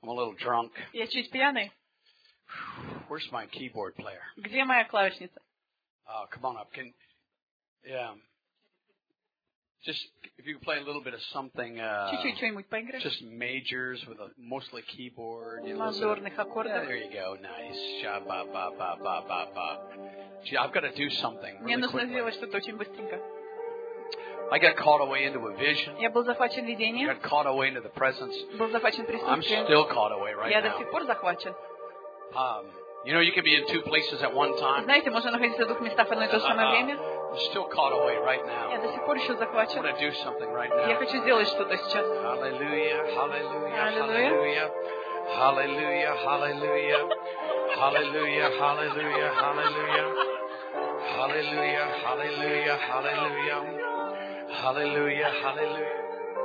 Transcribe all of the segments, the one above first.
I'm a little drunk. Я чуть пьяный. Where's my keyboard player? Где моя клавишница? Come on up. Just if you could play a little bit of something. Чуть-чуть что-нибудь поиграешь? Just majors with a mostly keyboard. Мажорных аккордов. There you go. Nice. Ba ba ba ba ba ba. Gee, I've got to do something Мне really нужно quickly. сделать что-то очень быстренько. I got caught away into a vision. Я был захвачен видением. Got caught away into the presence. Был захвачен I'm присутствием. still caught away right Я до now. сих пор захвачен. You know, you can be in two places at one time. Знаете, можно находиться в двух местах в одно и то же самое время. I'm still caught away right now. Я до сих пор еще I захвачен. want to do something right Я now. хочу сделать что-то сейчас. Hallelujah, hallelujah, Hallelujah. hallelujah, hallelujah, hallelujah, hallelujah, hallelujah, hallelujah, hallelujah, hallelujah, hallelujah, hallelujah.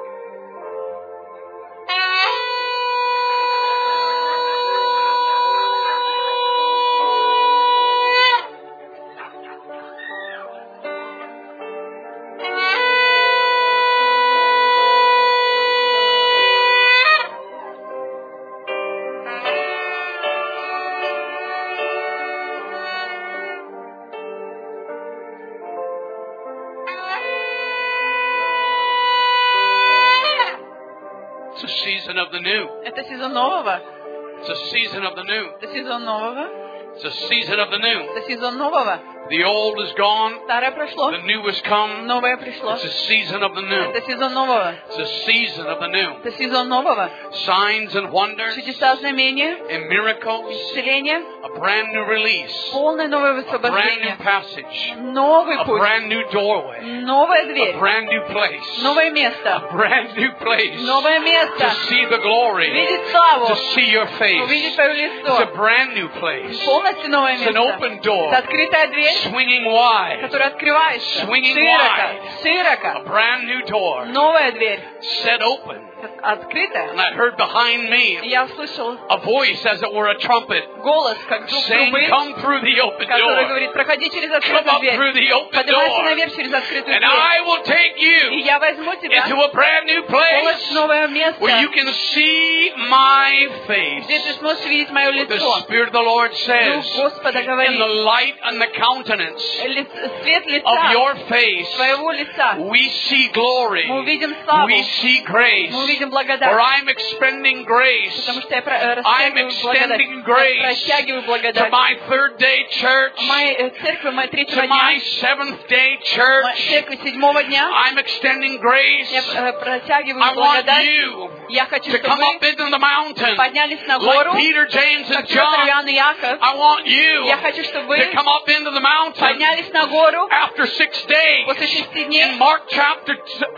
It's a season of the new. Это сезон нового. It's a season of the new. Это сезон нового. It's a season of the new. Это сезон нового. The old is gone. Старое прошло. The new has come. Новое пришло. It's a season of the new. Это сезон нового. It's a season of the new. Это сезон нового. Signs and wonders Чудеса, знамения, and miracles. исцеление, A brand new release. полное новое A brand new высвобождение, passage. новый A путь, brand new doorway. новая A дверь, brand new place. новое A место, brand new place. новое место, To see the glory. видеть славу, To see your face. увидеть твое It's a лицо, brand new place. полностью новое It's an место. open door. Это открытая дверь, Swinging wide. которая открывается Swinging широко, A широко, brand new door. новая дверь, Set open. открытая. And I heard behind И me я услышал a voice as it were a trumpet голос, как звук saying, трубы, come through the open который door. говорит: проходи через Come открытую up дверь, through the open поднимайся door. наверх через открытую And дверь, I will take и you я возьму тебя into a brand new в place полностью новое место, where you can see my где ты face. сможешь видеть мое The лицо. Spirit of the Lord Дух says, Господа in говорит: the light and the countenance свет of лица, your face, твоего лица, we see glory. мы увидим славу, We see grace. мы увидим For благодать, I'm expending grace потому что я I'm растягиваю благодать, extending grace растягиваю to благодать. my third day church, Моей церкви, моей третьего to дня, my seventh day моей church. церкви седьмого дня, I'm extending grace. я протягиваю I want благодать. you Я хочу, to come чтобы up into the mountain поднялись на like гору, Peter, James, and как Петр, John. Иоанн и Яков. I want you Я хочу, чтобы to вы come up into the mountain поднялись на гору after 6 days. после 6 In дней. Mark chapter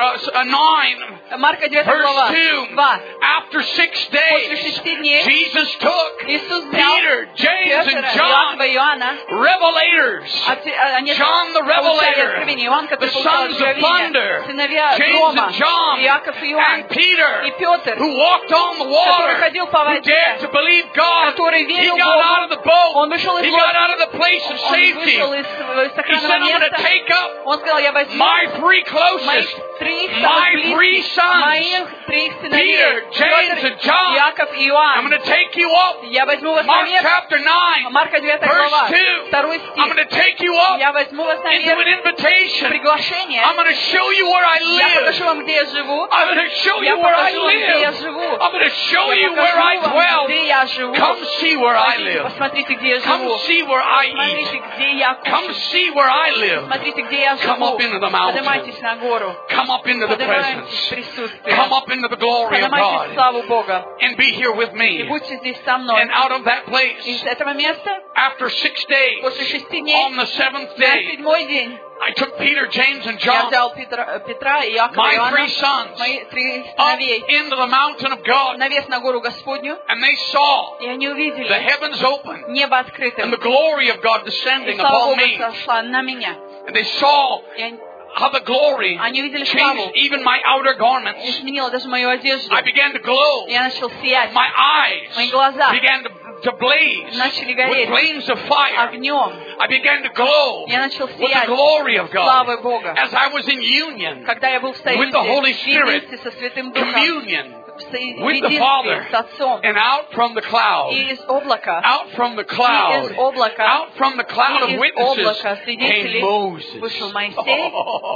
9, Марка 9 verse глава, 2, 2. after 6 После days, 6 дней Jesus took Иисус взял Peter, James, and Петра, John, Иоанна и Иоанна, revelators, они John the получали Revelator, откровение. Иоанн, the который получал sons of thunder, откровение. Сыновья James грома, and John, Иаков и Иоанн, and Peter, и Петр, who walked on the water, который ходил по who воде, dared to believe God. который He верил got out of Богу. the boat. Он вышел из He got лодки. out of the place of Он safety. вышел из He said, сохранного I'm going to места. take up Он сказал: я возьму my three моих closest, 3 my самых three близких, sons, моих 3 сыновей, Peter, James, and John. Иаков и I'm Иоанн. going to take you up. Я возьму вас Mark наверх. chapter 9, Марка 9 verse глава, 2. 2 I'm стих. going to take you up Я возьму вас into наверх. an invitation. Приглашение. I'm going to show you where I Я покажу live. вам, где я живу. I'm going to show Я you where I покажу вам, где я live. живу. I'm going to show Я you where I покажу вам, dwell. где я живу. Come see where I Пойдите, live. посмотрите, где я Come живу. see where I eat. Посмотрите, где я Come кушаю. see where I live. Смотрите, где я Come живу. up into the mountain. Поднимайтесь на гору. Come up into the Поднимайтесь в presence. присутствие. Come up into the glory of Поднимайтесь в God. славу Бога. And be here with И me. будьте здесь со мной. And out of that place, Из этого места, after 6 days, после 6 on дней, the 7th на day, 7-й день, I took Peter, James, and я John, взял Петра и Иакова и my Иоанна, 3 sons, мои 3 up сыновей, into the mountain of God. наверх на гору Господню, And they saw и они the увидели heavens open небо and открытым, the glory of God и descending слава upon Бога me. сошла на меня. And they saw И how the glory они увидели changed славу, even my outer и garments. изменила даже мою одежду. I began to glow. Я начал сиять, My eyes мои глаза began to blaze начали with гореть flames of fire. огнем. I began to glow Я начал with the сиять glory of God славой Бога. as I was in union, Когда я был в With the Holy союзе Spirit, вместе со Святым Духом, communion единстве с Отцом. And out from the cloud, И из облака, out from the cloud, из облака, out from the cloud of из witnesses облака came свидетелей Moses. вышел Моисей,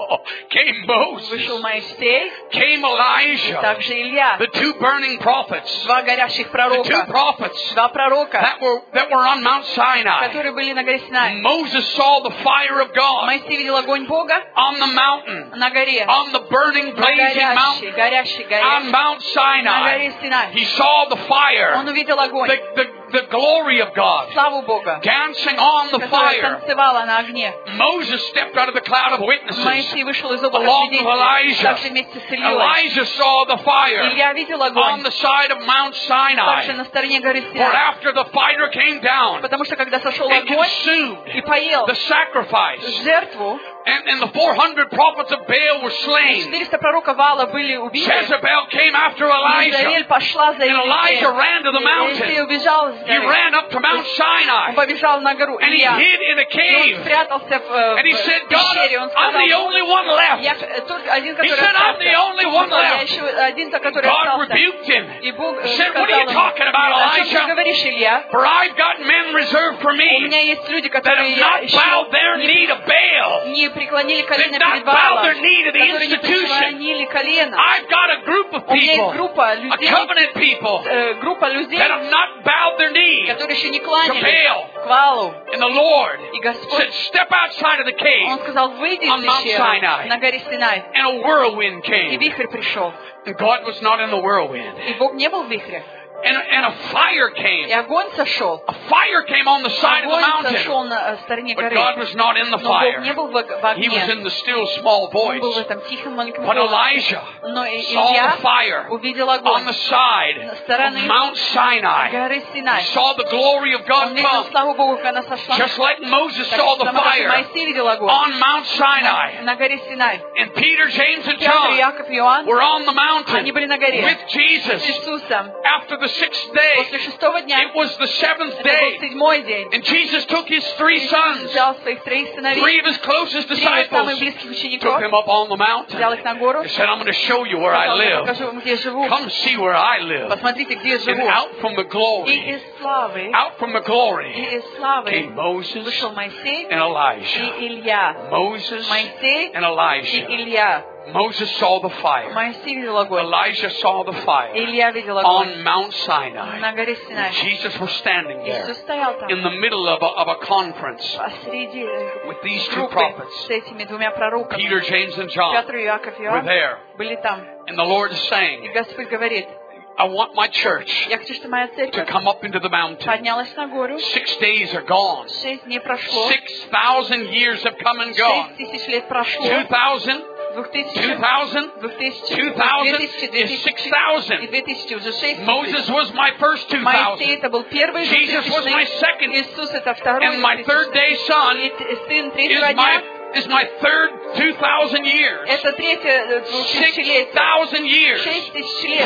Came Moses. вышел Моисей, Came Elijah. также Илья, The two burning prophets. два горящих The two пророка, prophets два пророка, that were on Mount Sinai. которые были на горе Синай. Moses saw the fire of God Моисей видел огонь Бога on the mountain, на горе, on the burning, на blazing mountain, горящей горе, on Mount на горе Sinai. Синай. He saw the fire, Он увидел огонь, the glory of God славу Бога, dancing on the которая fire. танцевала на огне. Moses stepped out of the cloud of witnesses. Моисей вышел из облака Along with свидетелей, Elijah. также вместе с Ильей. Elijah saw the fire Илья видел on огонь, the side of Mount также Sinai. на стороне горы For Синай. after the fire came down, Потому что когда сошел it огонь consumed и поел the sacrifice. жертву, And the 400 prophets of Baal were slain. 400 пророка Ваала были убиты. Jezebel came after Elijah. Израиль пошла за And Elijah ran to the Елисей mountain. убежал с He горы. ran up to Mount Он Sinai. побежал на гору. And he Илья. hid in a И он cave. спрятался в And he said, God, пещере. Он I'm the сказал, only one left. я только один, который said, I'm the only one остался. Я left. еще один, который God остался. rebuked him. И Бог He said, сказал what are you ему, talking about, о чем ты Elijah? говоришь, Илья? For I've got men reserved for У меня me есть люди, that которые have not bowed their не, knee to Baal. не преклонили колено They've not перед bowed Ваалом, their knee to the которые не institution. преклонили колено. I've got a group of У меня есть people, группа a людей, covenant people, группа людей, that have not bowed their knee которые еще не to кланялись Baal. к Ваалу. And the Lord И Господь, said, step outside of the cave. Он сказал, выйди on из Mount пещеры Sinai. на горе Синай. And a whirlwind И came. вихрь пришел. And God was not in the whirlwind. И Бог не был в вихре. And a fire И came. огонь сошел. A fire came on the side of the Огонь mountain. сошел на стороне But горы. God was not in the Но Бог не fire. был в He was огне. in the still small Он был в voice. этом тихом маленьком But голосе. Elijah Но saw Илья the fire увидел on огонь the side с of стороны Mount Sinai. горы Синай. He saw the glory of Он God видел come. славу Богу, когда она сошла. Just like Moses Так saw the само, как и fire Моисей видел огонь on Mount Sinai. на горе Синай. And Peter, James, and Петр, John Яков и Иоанн, were on the mountain они были на горе with Jesus. с Иисусом. After the 6th day, После шестого дня, it was the 7th это был day. седьмой день, And Jesus took his 3 Иисус sons, взял своих троих 3 сыновей, of his closest 3 самых disciples, близких took учеников, them up on the mountain. взял их на гору, He said, I'm going to show you where I сказал, я live. покажу вам, где я живу. Come see where I live. Посмотрите, где я And живу. out from the И glory, из славы, out from the glory из славы came Moses вышел Моисей and Elijah. и Илья. Moses Моисей and и Elijah. Илья. Moses saw the fire. Моисей видел огонь. Elijah saw the fire Илья видел огонь on Mount Sinai. на горе Синай. Jesus was standing there Иисус стоял там in the middle of a conference посреди with these two группы prophets. с этими двумя пророками. Peter, James, and John Петр, Иаков и were Иоанн there. были там. And the Lord is И saying, Господь говорит, I want my church я хочу, чтобы моя to церковь come up into the mountain. поднялась на гору. 6 days are gone. 6 дней прошло. 6,000 years have come and 6 gone. тысяч лет прошло. 2,000, 2000, 2,000, 2000, 2,000 is 6,000. и 2000, уже 6 Moses was my first Моисей 2,000. это был первый Jesus was my 2000, second. Иисус это второй And my third 2000, day son и сын третьего дня, is my third 2,000 years. это третье 2000-летие. 6,000 years. 6000 лет.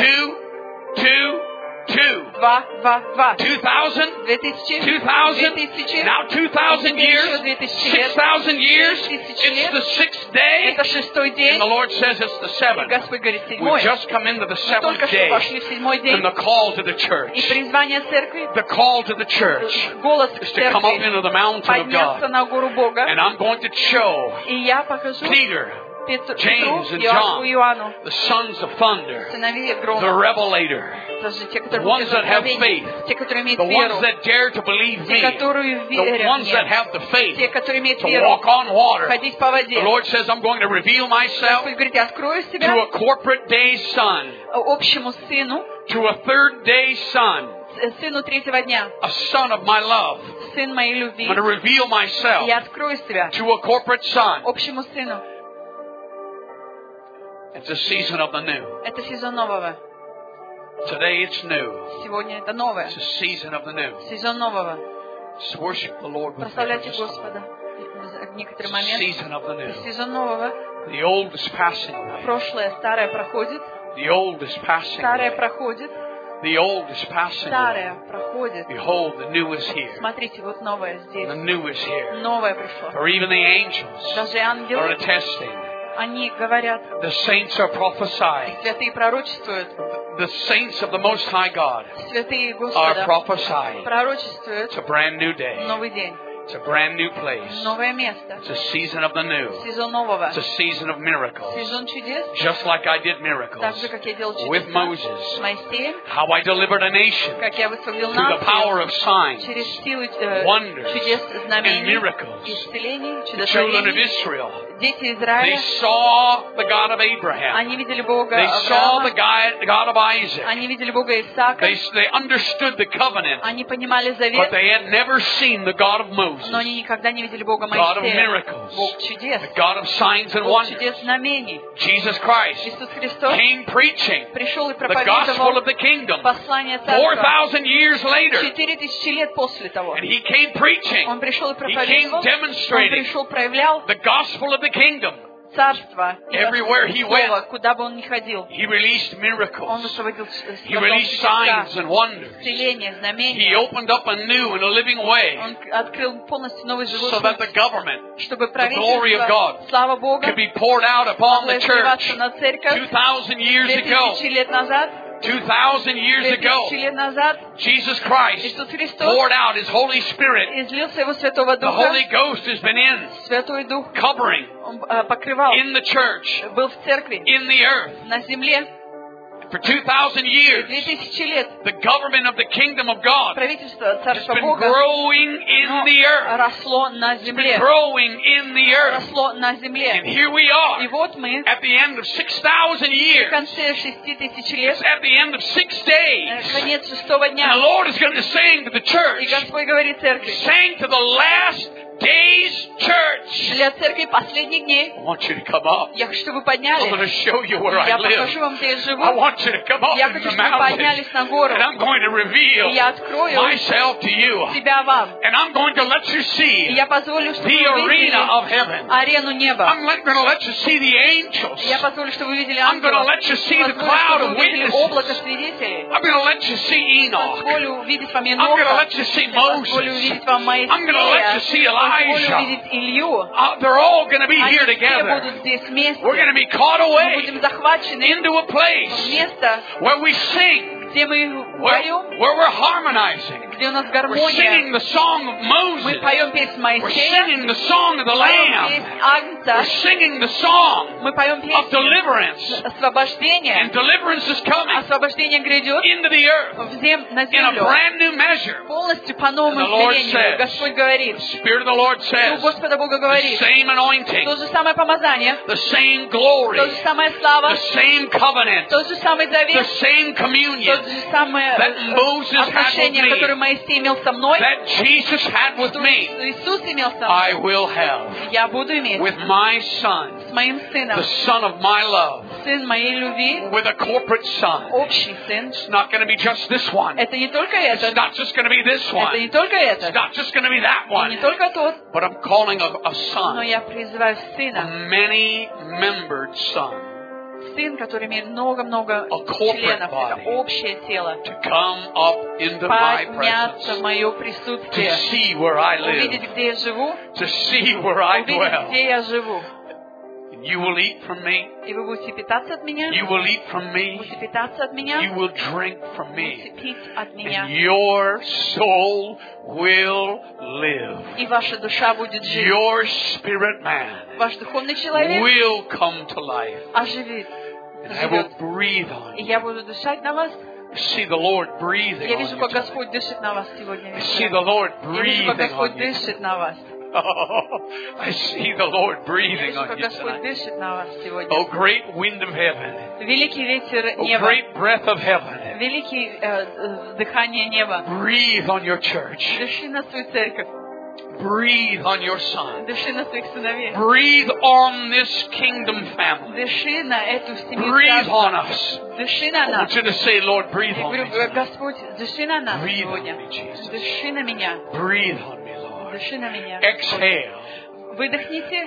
2, 2, 2. 2, 2, 2. 2,000, 2000, 2,000, 2000, now 2,000 years, 6,000 years, 6000 it's лет. the 6th day, Это шестой and день. the Lord says it's the И 7th. Господь говорит, We've седьмой. just come into the Мы только 7th что day, вошли в седьмой день. and the call to the И church, призвание церкви, the call to the church голос is to come up церкви, into the mountain of подняться God. на гору Бога. And I'm going to show И я покажу Peter, Петру, James, and Иоанну, Иоанну, the sons of thunder, сыновей the грома, revelator, даже те, the которые ones that have откровение, faith, те, которые имеют the ones веру, that dare to believe те, me, которые the верят ones that мне, have the faith те, которые имеют to веру, walk on water. ходить по воде. The Lord says, I'm going to reveal myself Господь говорит, я открою to себя a corporate day son, общему сыну, to a third day son, сыну третьего дня, a son of my love. сын моей любви. I'm going to reveal myself Я открою себя to a corporate son. общему сыну. It's a season of the new. Это сезон нового. Today it's new. Сегодня это новое. It's a season of the new. Сезон нового. Just worship the Lord with me. Прославляйте Just Господа в некоторый a момент. season of the new. Сезон нового. The old is passing away. Прошлое, старое проходит. The old is passing Старое away. проходит. The old is passing away. Старое проходит. Behold, the new is here. Смотрите, вот новое The здесь. new is here. Новое пришло. For even the angels Даже are ангелы, attesting Они говорят, The saints are prophesying. святые пророчествуют, The saints of the Most High God святые are Господа prophesying. пророчествуют It's a brand new day. новый день, It's a brand new place. новое место, It's a season of the new. сезон нового, It's a season of miracles. сезон чудес, Just like I did miracles так же, как я делал with чудеса Moses. с Моисеем, How I delivered a nation как я высвободил through the power нацию of signs, через силу wonders, чудес, and знамений, miracles. исцелений, The children of чудотворений. Israel, Дети they Израиля, saw the God of Abraham. они видели Бога They saw the Авраама, God of Isaac. они видели Бога Исаака, They understood the covenant, они понимали but завет, they had never seen the God of Moses, но они никогда не видели Бога God of Моисея, miracles, Бог чудес, the God of signs and Бог wonders. чудес знамений. Jesus Christ Иисус Христос came preaching пришел и the gospel проповедовал of the kingdom послание Царства 4,000 years later. 4000 лет после того. And he came preaching. Он пришел и He came проповедовал, он demonstrating пришел, проявлял the gospel of the kingdom. Царство и Everywhere he Слово, куда бы он ни ходил. He released Он miracles. высвободил He released signs and wonders. исцеление, He знамения. opened up a new and a living way Он открыл полностью новый живой so that путь, the government чтобы glory of God правительство, слава Бога, could be poured out upon the могло church изливаться на церковь 2,000 years ago. 2000 лет назад. 2,000 years ago, 2000 лет назад Jesus Christ Иисус Христос poured out His Holy Spirit. излился Его Святого The Духа. Holy Ghost has been in, Святой Дух covering Он покрывал, in the church, был в церкви, in the earth. на земле. For 2,000 years, 2000 лет the government of the kingdom of God правительство has Царства been Бога growing in the earth. росло на It's been земле. growing in the earth. Росло на And земле. here we И are вот мы at the end of 6,000 в years. конце 6000 лет, It's at the end of 6 days. конец шестого And the дня. Lord is going to saying to the И church, Господь говорит церкви, saying to the last days church, для церкви последних дней, I want you to come up. я хочу, чтобы вы I'm going to поднялись. show you where I Я покажу live. вам, где я живу. I want you to come up Я in хочу, the чтобы вы mountains. поднялись на гору. And I'm going to reveal И я открою myself to you. себя вам. And I'm going to let you И see я позволю, чтобы the вы увидели arena of heaven. арену неба. I'm going to let you see the angels. Я позволю, чтобы вы увидели I'm going to ангелов. let you see the Позволю, cloud чтобы of вы увидели облако witnesses. свидетелей. I'm going to let you see Enoch. Позволю увидеть вам I'm going to Еноха. let you see Позволю Moses. увидеть вам I'm going to let you see Моисея. Позволю Elijah. увидеть Илью. They're all going to be Они here все together. будут здесь вместе. We're going to be caught Мы away будем захвачены into a в place место, where we sing, где мы поем, where we're harmonizing. где у нас We're гармония. singing the song of Мы Moses. поем песнь We're Моисея, singing the song of the поем Lamb. песнь Агнца, We're singing the song мы поем of песнь deliverance. освобождения. And deliverance is coming Освобождение грядет into the earth на in a землю. brand new measure. Полностью по новому And the Lord измерению. says, Господь говорит, The Spirit of the Lord Дух says, Господа Бога the говорит, same то anointing, же самое помазание, the same glory, то же самое слава, the same covenant, тот же самый the завет, same тот communion же самое that Moses had with отношение, me, которое Моисей имел со мной, that Jesus had with что me, Иисус имел со I мной, will have я буду иметь with my Son, с моим сыном, the Son of my love, сын моей любви, with a corporate Son. общий сын. It's not going to be just this one. Это не только It's этот, not just going to be this это не one. только It's этот, not just going to be that и one. не только тот, But I'm calling a но son, я призываю a сына, many-membered son, сын, который имеет много-много A corporate членов, body. это общее тело, to come up into my подняться в presence, мое to присутствие, see where I увидеть, live, где я живу, to see where I увидеть, dwell. где я живу. And you will eat from me. И вы будете питаться от меня, You will eat from me. будете питаться от меня, You will drink from будете me. пить от меня, And your soul will live. и ваша душа будет жить. Your spirit man Ваш духовный человек will come to life. оживит, And I will живет. breathe on И you. я буду дышать на вас. See the Lord breathing Я on вижу, you. как tonight. Господь дышит на вас сегодня I see the вечером. Lord Я вижу, как breathing Господь on you. дышит на вас. Oh, I see the Lord Я breathing вижу, on как you Господь tonight. дышит на вас сегодня. Oh, great wind of heaven. Великий ветер Oh, неба, great breath of heaven. великий дыхание неба. Breathe on your church. Дыши на свою церковь, Breathe on your son. дыши на своих сыновей, Breathe on this kingdom family. дыши на эту семью Breathe on царства, us. дыши I на want нас. you to say, Lord, breathe Я on me. говорю, tonight. Господь, дыши на нас Breathe сегодня. on me, Jesus. Дыши на меня, Breathe on me, Lord. дыши на меня. Exhale. Выдохните,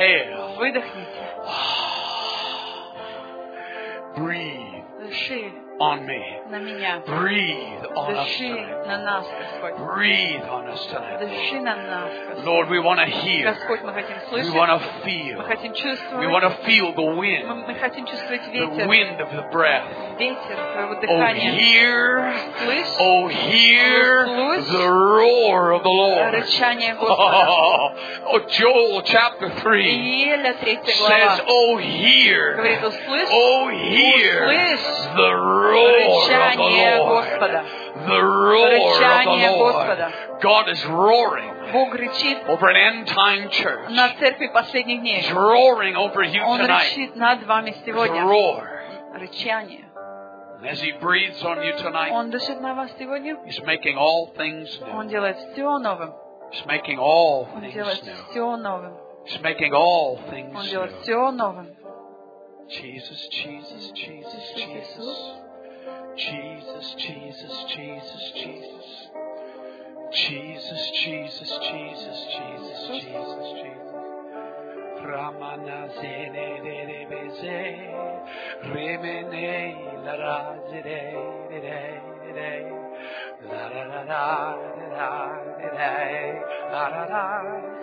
Exhale. выдохните. Breathe. Дыши. on me. на меня. Breathe on us Дыши tonight. на нас, Господь. Breathe on us tonight. Дыши на нас, Господь. Lord, we want to hear. Господь, мы хотим We слышать, want to мы feel. хотим We чувствовать, want to feel the wind. мы хотим чувствовать The ветер, wind of the breath. ветер твоего Oh, дыхания. hear. Слышь, Oh, hear the roar of the Lord. рычание Господа. Oh, Joel chapter 3 Иеля 3 says, глава oh, hear. говорит, услышь Oh, hear Услышь the roar of рычание the Lord. Господа. The roar Рычание of the Lord. Господа. God is roaring Бог рычит over an end-time church. на церкви последних дней. He's roaring over you Он tonight. рычит над вами It's a сегодня. roar. Рычание. And as He breathes on you tonight, Он дышит на вас сегодня. He's making all things Он new. делает все новым. He's making all Он things делает new. все новым. He's making all things Он делает new. все новым. Jesus, Jesus, Jesus, Иисус, Jesus. Jesus, Jesus, Jesus, Jesus. Jesus, Jesus, Jesus, Jesus, Jesus, Jesus. Ramana zene de beze, remene la ra zede de la la la la la la la la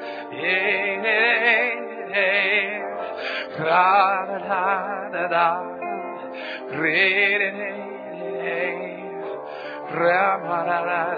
ra la la la re de Ramana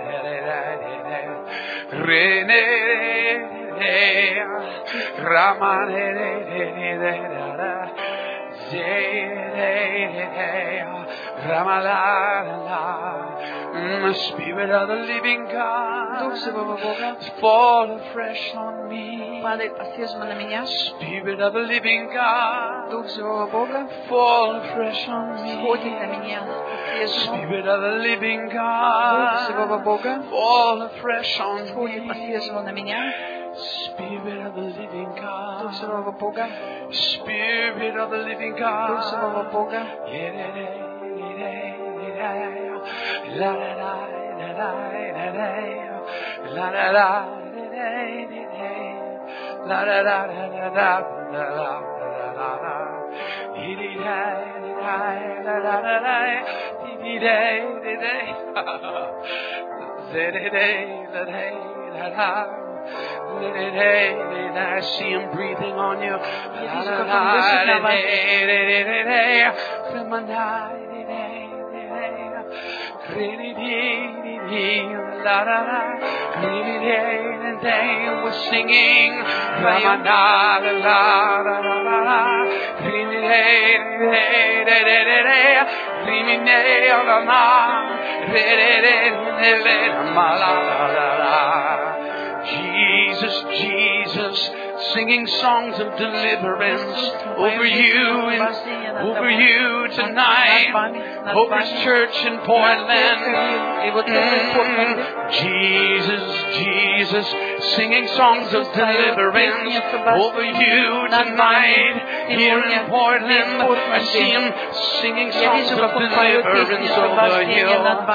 Spirit of the living Дух God, живого Бога fall afresh on me. падает по-свежему на меня. Spirit of the living God, Дух живого Бога fall afresh on сходит me. на меня по-свежему. Spirit of the living Дух живого God, Бога fall afresh on сходит me. по-свежему на меня. Spirit of the living Дух живого God, Бога. Spirit of the living Дух живого God. Бога. La la la la la la la la la la I see him breathing on you. We're singing. Jesus, Jesus, singing songs of deliverance over you tonight, over His church in Portland. Jesus, Jesus, singing songs of deliverance over you tonight here in Portland. I see Him singing songs of deliverance over you.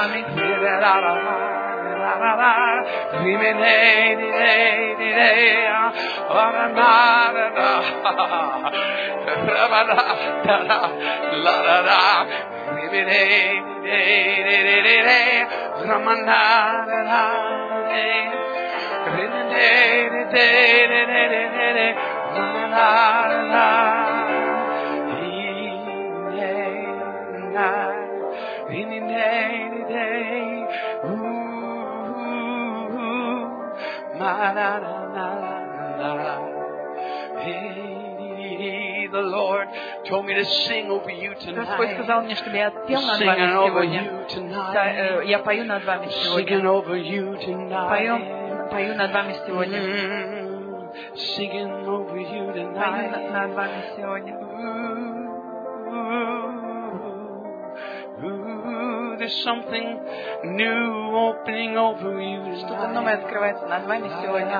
The Lord told me to sing over you Господь tonight. сказал мне, чтобы я пел над Singing вами over сегодня. you tonight. Я пою над вами Singing сегодня. over you tonight. Пою над вами сегодня. Singing over you Пою tonight. над вами сегодня. There's something new opening over you Что-то новое tonight. открывается над вами сегодня.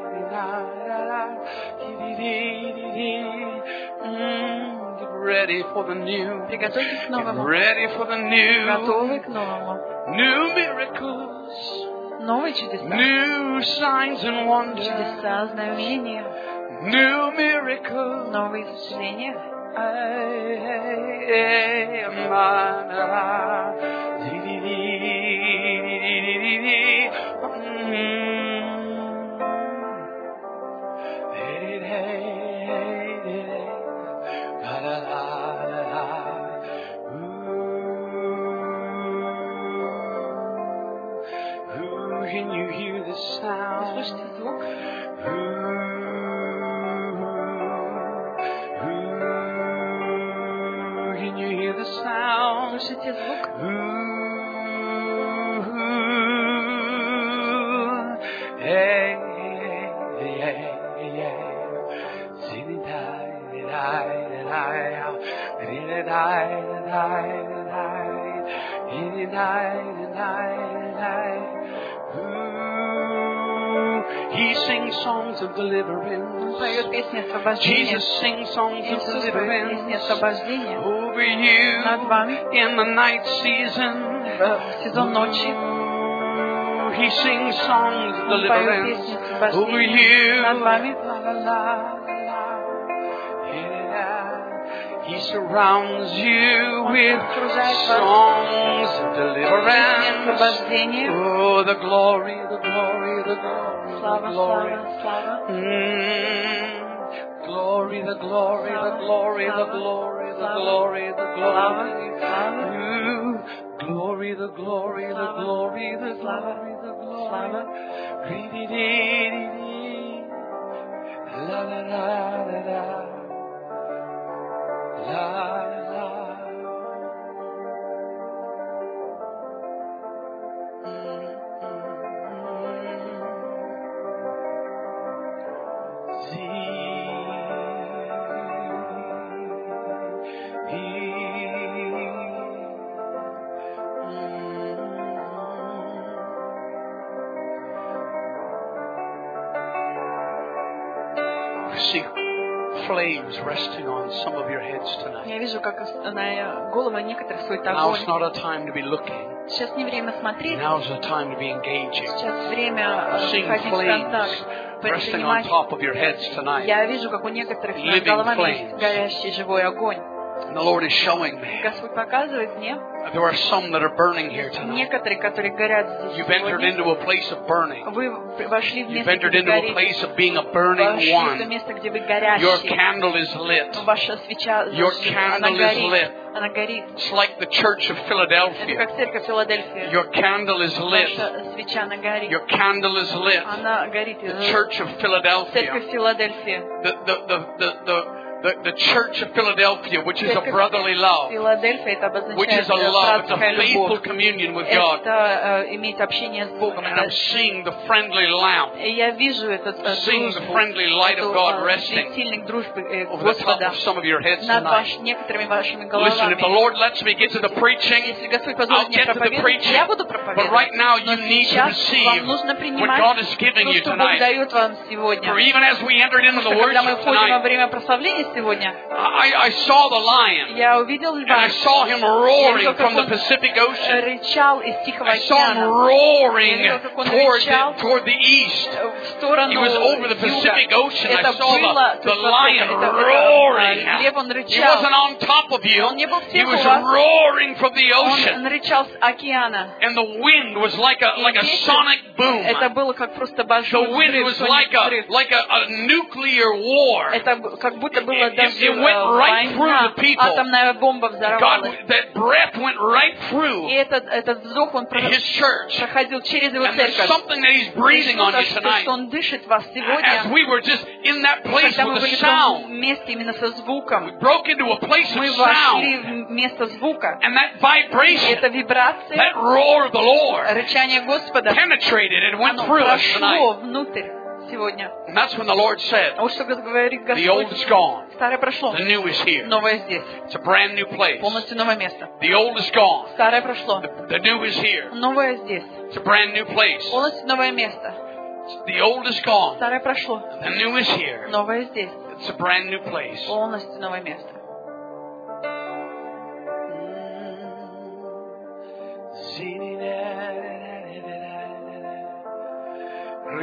Get ready for the new. Приготовьтесь к Get новому. ready for the new. Готовы к новому. New miracles. Новые чудеса. New signs and wonders. Чудеса, знамения. New miracles. Новые исцеления. Can you hear the sound? Слышите звук? Can you hear the sound? Слышите звук? Hey, hey, hey. He sings songs of deliverance. Поет песни освобождения. Jesus sings songs of Иисус поет песни deliverance освобождения over you над вами in the night season. в сезон ночи. He sings songs of Он поет deliverance песни over освобождения you. над вами. He surrounds you Он with окружает вас songs of песни deliverance. освобождения. Oh, the glory, the glory, the glory, Слава, the glory. слава, слава. Glory, the glory, the glory, the glory, the glory, the glory. Ooh, glory, the glory, the glory, the glory, the glory. Dee-dee-dee-dee-dee. La la la la la. La la. See flames resting on some of your heads tonight. Я вижу, как на головы некоторых стоит Now it's огонь. not a time to be looking. Сейчас не время смотреть. Now is a time to be engaging. Сейчас время Seeing входить в flames контакт. resting on Принимать. top of your heads tonight. Я вижу, как у некоторых над Living головами flames. есть горящий живой огонь. And the Lord is showing me Господь показывает мне there are some that are burning here tonight. некоторые, которые горят здесь You've entered сегодня. into a place of burning. Вы вошли в You've место, entered где into a горите. place of being a burning Вошли в то one. место, где вы Your горящие. candle is lit. Ваша свеча, Your она candle is горит. lit. Она горит. It's like the church of Это Philadelphia. как церковь Филадельфия. Your candle is lit. Ваша свеча, она горит. Your candle is lit. Она горит. The church of Philadelphia. Церковь Филадельфия. The church of Philadelphia, which is a brotherly love, Филадельфия, это which обозначает is a love, it's a братская faithful любовь. communion with God. Это имеет общение с Богом. And I'm seeing the friendly lamp, И я вижу этот seeing the дружбу, friendly light of God эту resting светильник дружбы over the top Господа of some of your heads над tonight. некоторыми вашими Listen, if the головами. Lord lets me get to the preaching, Если Господь I'll позволит мне get to the проповедовать, preaching. я буду But проповедовать. right now, Но you need to сейчас receive вам нужно what принимать God is giving то, you что Бог tonight. дает вам сегодня. For even as we entered into the Потому что когда мы worship входим во tonight, время прославления сегодня, I saw the lion, я увидел and льва. I saw him roaring from the Pacific Ocean. Рычал из Тихого I saw him океана roaring рычал toward the east. в сторону He was over the Pacific юга. Ocean. I Это saw было, the lion roaring. лев, он He рычал. wasn't on top of you. Он не был He сверху was вас. roaring from the ocean. Он рычал с океана. And the wind was like a ветер, sonic boom. Это было как просто The большой wind взрыв, was взрыв. like a nuclear war. Это как будто было It даже went right through война, the people. атомная бомба взорвалась. That breath went right И through этот вздох, он his church. проходил через его And there's церковь. something that he's breathing on you Что tonight. он дышит в вас As сегодня, we were just in that place когда мы with the были в том sound, месте именно со звуком. broke into a place Мы of вошли sound. в место звука. And that И vibration, эта вибрация, that roar of the Lord, рычание Господа, penetrated and went оно through us прошло tonight. внутрь сегодня. And that's when the Lord said, А вот что говорит the old Господь. is gone, Старое прошло, the new is here. новое здесь. It's a brand new place. Полностью новое место. The old is gone, Старое прошло, the new is here. новое здесь. It's a brand new place. Полностью новое место. The old is gone, Старое прошло, the new is here. новое здесь. It's a brand new place. Полностью новое место.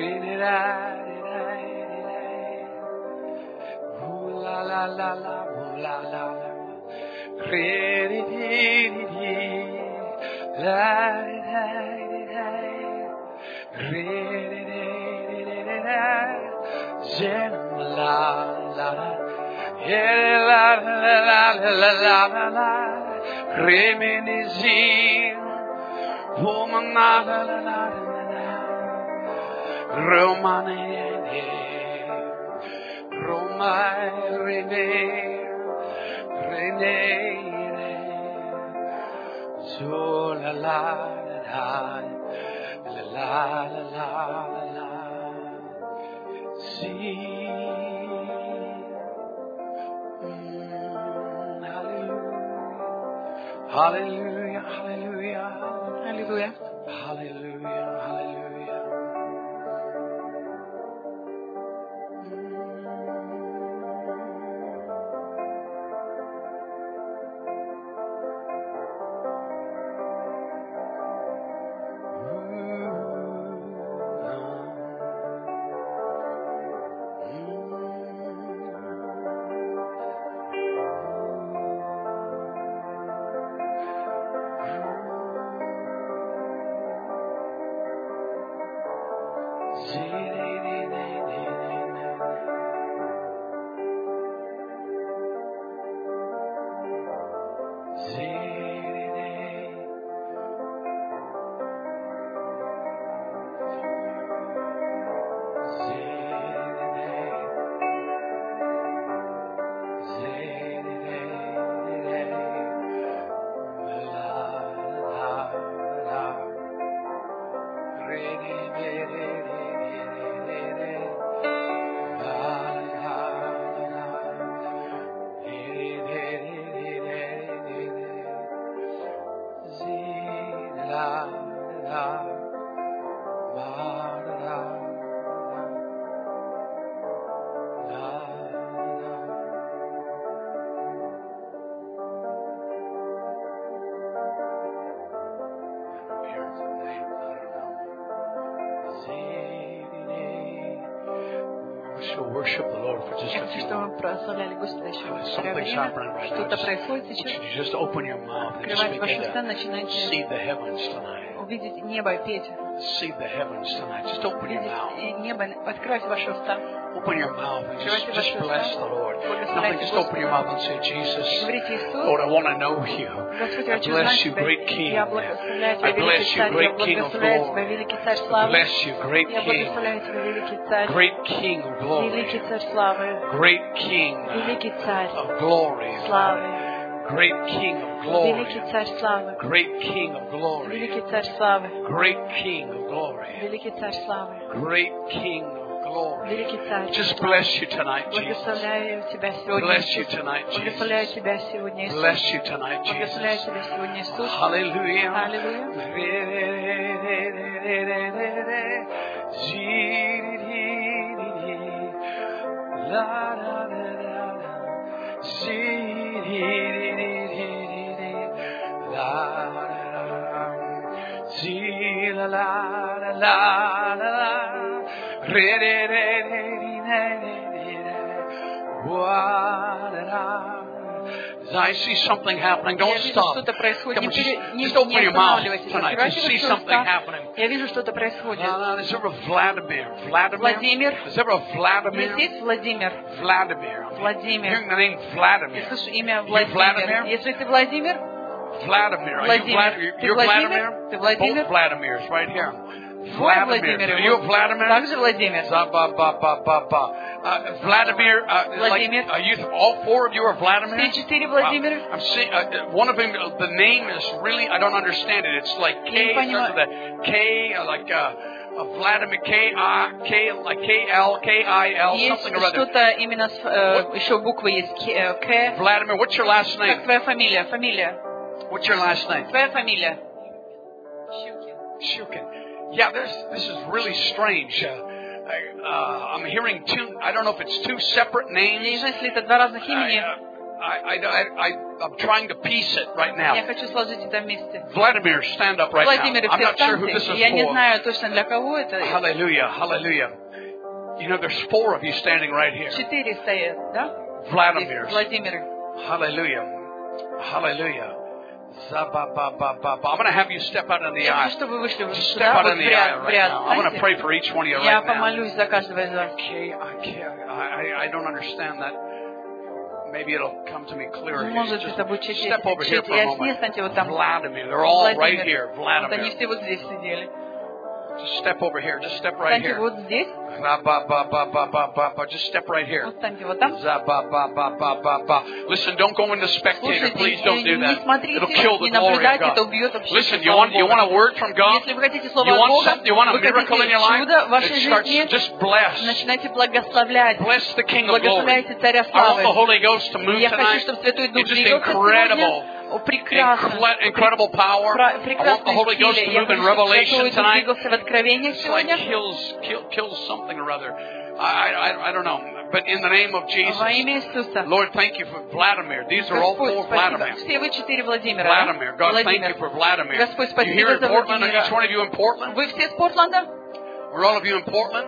La la la la. la la la. Re di di di. La di di di. Re di di di di. Zen la la la. Yeah la la la la la la la. Re mi di zi. Woman la la la la la. Romane. Romai Rene Rene So la la la la la la la See Hallelujah Hallelujah Аллилуйя. Hallelujah Hallelujah Worship the Lord for just Я a хочу, few чтобы moments. мы прославляли Господа еще некоторое Something's время. happening right now. Что-то происходит Would сейчас. you just open your mouth and just Открывайте ваши begin уста, to начинайте see the heavens tonight? увидеть небо и петь. See the heavens tonight. Just open your mouth. Увидеть небо. Откройте ваши уста. Open your mouth and just Откройте ваши bless уста. the Lord. Nothing, Благословляйте just open your Господа. mouth and say, Jesus, Говорите, Иисус, Lord, I want to know you. Господь, я I хочу bless знать you, Тебя. great King. Я благословляю Тебя, I bless великий you, Царь. Я great King of благословляю Тебя, glory. великий Царь I славы. bless you, great Я King. благословляю Тебя, великий Царь. Great King of glory. Великий Царь славы. Great King Великий Царь of glory. славы. Great King of glory. Великий Царь славы. Great King of glory. Великий Царь славы. Great King of glory. Великий Царь славы. Great King of glory. Великий Царь Just славы. bless you tonight, Jesus. Благословляю Тебя сегодня, Bless you Иисус. tonight, Благословляю Jesus. Тебя сегодня, Иисус. Bless you tonight, Благословляю Jesus. Тебя сегодня, Иисус. Hallelujah. I see something happening. Don't Я вижу, stop. что-то происходит. Come on, Не just open your mouth останавливайтесь. tonight. Открывайте Just see ваши something уста. happening. Я вижу, что-то происходит. Is there a Vladimir? Vladimir? Владимир. Is there a Vladimir? Здесь есть Владимир. Vladimir. Владимир. Hearing the name Vladimir. Я слышу имя You Владимир. Vladimir? Если ты Владимир, Vladimir. Are you Владимир. Vladimir? Ты You're Владимир? Vladimir? Ты Владимир? Both Vladimirs right here. твой Vladimir. Владимир. Are you a Vladimir? Также Владимир. Vladimir, Владимир. like, you, all four of you are Vladimir? Все четыре Владимира. I'm seeing, one of them, the name is really, I don't understand it. It's like K, Не понимаю. starts with a K, like Vladimir, like K-L, K-I-L, Есть something or other. что-то именно с, еще буквы есть. К. Vladimir, what's your last Как name? твоя фамилия? Фамилия. What's your last name? Твоя фамилия. Shukin. Yeah, this is really strange. I'm hearing two, I don't know if it's two separate Я не names. знаю, если это два разных имени. I'm trying to piece it right now. Я хочу сложить это вместе. Vladimir, stand up right Владимир, now. I'm все not sure who this встаньте. is Я не for. знаю точно для кого это. Hallelujah, hallelujah. You know, there's four of you standing right here. 4 стоят, да? Vladimir. Владимир. Hallelujah. Hallelujah. I'm going to have you step out in the Я aisle. хочу, чтобы вы вышли вот Just step сюда, out вот in в the aisle ряд, в right ряд. now. I'm going to Знаете? pray for each one of you Я right now. помолюсь за каждого из вас. I don't understand that. Maybe it'll come to me clearer. Может, Just это будет чуть step over here for a яснее, moment. станьте вот там. Vladimir. They're all right Владимир. here. Вот они Vladimir. все вот здесь сидели. Just step over here. Just step right Станьте here. вот здесь. Just step right here. Вот станьте вот там. Listen, don't go into spectator. Please don't do не that. смотрите, It'll kill the не glory of наблюдайте, это God. убьет вообще Listen, you славу want a Бога. word from God? Если вы хотите слово You от want Бога, something? You want a вы miracle in your хотите life? чудо в вашей It starts жизни, just bless. начинайте благословлять. Bless the King of Glory. Благословляйте Царя I want the Славы. Holy Ghost to move Я хочу, tonight. чтобы Святой Дух It's just двигался incredible. сегодня. Прекрасно. Incredible power. I want the Прекрасной Holy Ghost силе. to Я move in хочу, чтобы Revelation Святой Дух tonight. двигался в откровениях It's like сегодня. kills something or other. I don't know. But in the name of Jesus, Во имя Иисуса. Lord, thank you for Vladimir. These are all Господь, four спасибо. Vladimir. Все вы 4 Владимира. Vladimir. God, thank Владимир. you for Vladimir. Господь, You спасибо here in за Portland? Are Владимира. each one of you in Portland? Вы все с Портланда? Are all of you in Portland?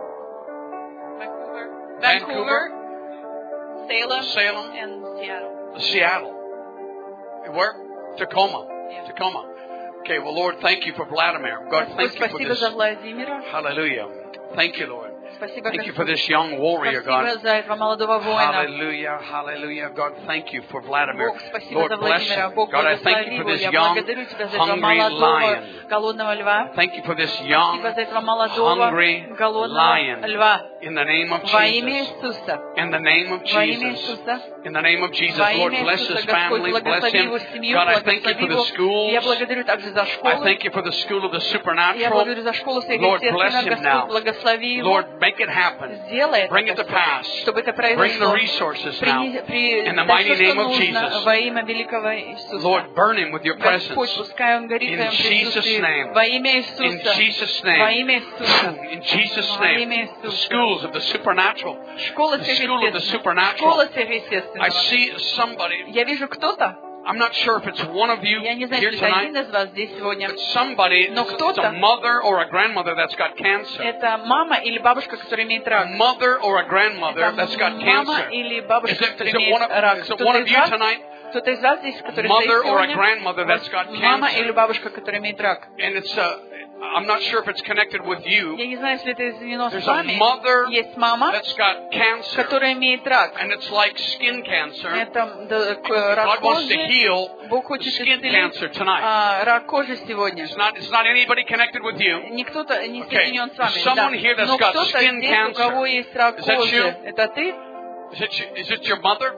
Vancouver, Salem, Salem, and Seattle. Seattle. Where? Tacoma. Yeah. Tacoma. Okay, well, Lord, thank you for Vladimir. God, Господь, thank you for спасибо this. за Владимира. Hallelujah. Thank you, Lord. Спасибо, Thank you for Господь. this young warrior, God. Спасибо за этого молодого воина. Hallelujah, hallelujah. God, thank you for Vladimir. Бог, спасибо Lord, за bless Владимира. him. Бог, God, I thank благослови you for его. this Я young, благодарю Тебя за этого hungry молодого, lion. голодного льва. Thank you for this young, Спасибо за этого молодого, hungry голодного lion. льва. In the name of Во имя Jesus. Иисуса. In the name of Во имя Jesus. Иисуса. In the name of Jesus, Во Lord, имя bless Иисуса, his Господь, family, bless благослови him. его семью, God, I thank you for the благослови его. Я schools. благодарю также за I школу. thank you for the school of the Я supernatural. благодарю за школу Lord, bless сверхъестественного. him now. Господь, благослови его. Lord, make it happen. Сделай это, Bring it to Господь, pass. чтобы это Bring the произошло. resources now. In the Дай mighty все, что name of нужно Jesus. во имя великого Иисуса. Lord, burn him with your Господь, presence. пускай он горит в In твоем Jesus' присутствии. name. Во имя In Иисуса. Jesus' Во name. имя Иисуса. In Jesus' Во имя name. The Иисуса. schools of the supernatural. Школа The school of the сверхъестественного. supernatural. Школа I сверхъестественного. see somebody. Я вижу кто-то. I'm not sure if it's one of you Я не знаю, here если это один tonight. из вас здесь сегодня. But somebody, Но it's кто-то- a mother or a grandmother that's got cancer. Это мама или бабушка, которая имеет A рак. mother or a grandmother Это that's got мама cancer. или Is бабушка, it, которая is it имеет one рак. of, is it one of you tonight? Кто-то из вас здесь, который Mother стоит or a сегодня? grandmother that's got Мама cancer. или бабушка, которая имеет рак. And it's I'm not sure if it's connected with you. Я не знаю, если это извинено с There's a вами. mother Есть мама, that's got cancer. которая имеет рак. And it's like skin cancer. Это рак God wants to кожи. heal Бог хочет skin исцелить cancer tonight. рак кожи сегодня. It's not anybody connected with you. Кто-то не Okay. соединен с вами. Someone Да. here that's Но got кто-то skin здесь, у кого cancer. есть рак Is that кожи. you? Это ты? Is it your mother?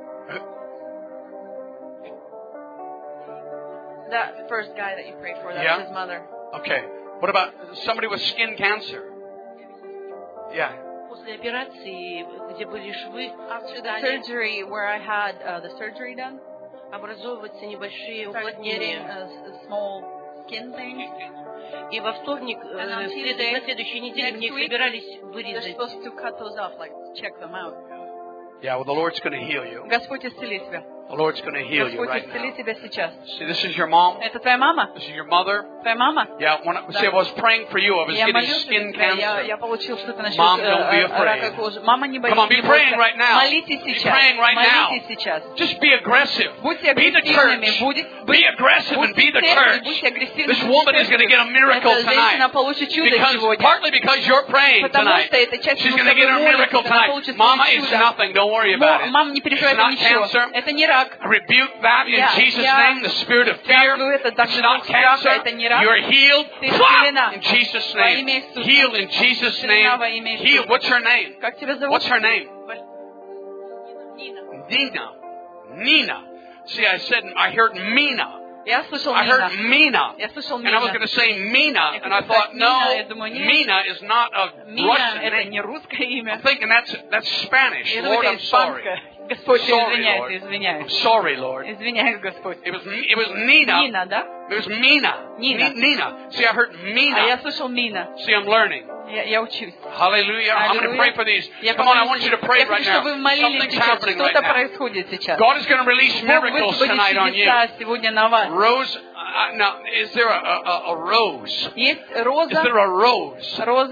That first guy that you prayed for, that's Yeah. his mother. Okay. What about somebody with skin cancer? Yeah. После операции, где были швы, After the стали surgery, where I had the surgery done, образовываться небольшие started getting уплотнения. small skin things. И во вторник, And on на Tuesday, следующей неделе next мне week, собирались They're вырезать. supposed to cut those off, like check them out. Yeah, well, the Lord's going to heal you. Господь исцели тебя. The Lord's going to heal you Господь right исцели now. тебя сейчас. See, this is your mom. Это твоя мама? This is your mother. Твоя мама? Yeah, see, I was praying for you. I was Я getting молился за skin тебя, я cancer. получил что-то насчет Mom, don't be afraid. рака кожи. Мама, не Come on, be бойтесь, не praying бойся. right now. Молитесь Be сейчас. praying right now. Молитесь сейчас. Just be aggressive. Будьте Be the агрессивными. church. Be aggressive and be the Будьте church. агрессивными. This woman is going to get a miracle Эта женщина tonight. получит чудо сегодня. Partly because you're praying Потому tonight. что это часть She's того, going to что get вы a miracle молитесь, она tonight. получит Mama, свое it's чудо. nothing. Don't worry about it. Мам, не переживай, It's это not ничего. cancer. Это не рак. I rebuke that in Jesus' Я name, the spirit of fear. связываю это It's также not дух страха, cancer. это не рак. You're healed. Ты исцелена. In Jesus' Во имя name. Иисуса. Heal in Jesus' Исцелена во name. имя Иисуса. Heal. What's her name? Как тебя зовут? What's her name? Нина. Nina. Nina. See, I heard Mina. Я слышал I heard Нина. Mina. Я слышал And I was Нина. going to say Mina, Я and I хотела thought, сказать no, Mina, я думаю, нет. Mina is not a Нина Russian это name. не русское имя. I'm thinking that's Spanish. Я думаю, Lord, это I'm sorry. испанское. Господь, Sorry, Lord. извиняйся, I'm извиняюсь. sorry, Lord. Извиняюсь, Господь. It was Nina. Нина, да? It was Mina. Nina. Nina. See, I heard А я Mina. слышал Мина. See, I'm learning. Я учусь. Hallelujah. I'm going to pray for these. Я Come on, I want you to pray я right хочу, чтобы вы now. молились Something's сейчас. happening right Что-то now. происходит сейчас. God is going to release Бог miracles высвободит tonight on you. чудеса сегодня на вас. Rose, now, is there a rose? Есть Is роза. there a rose? Роза.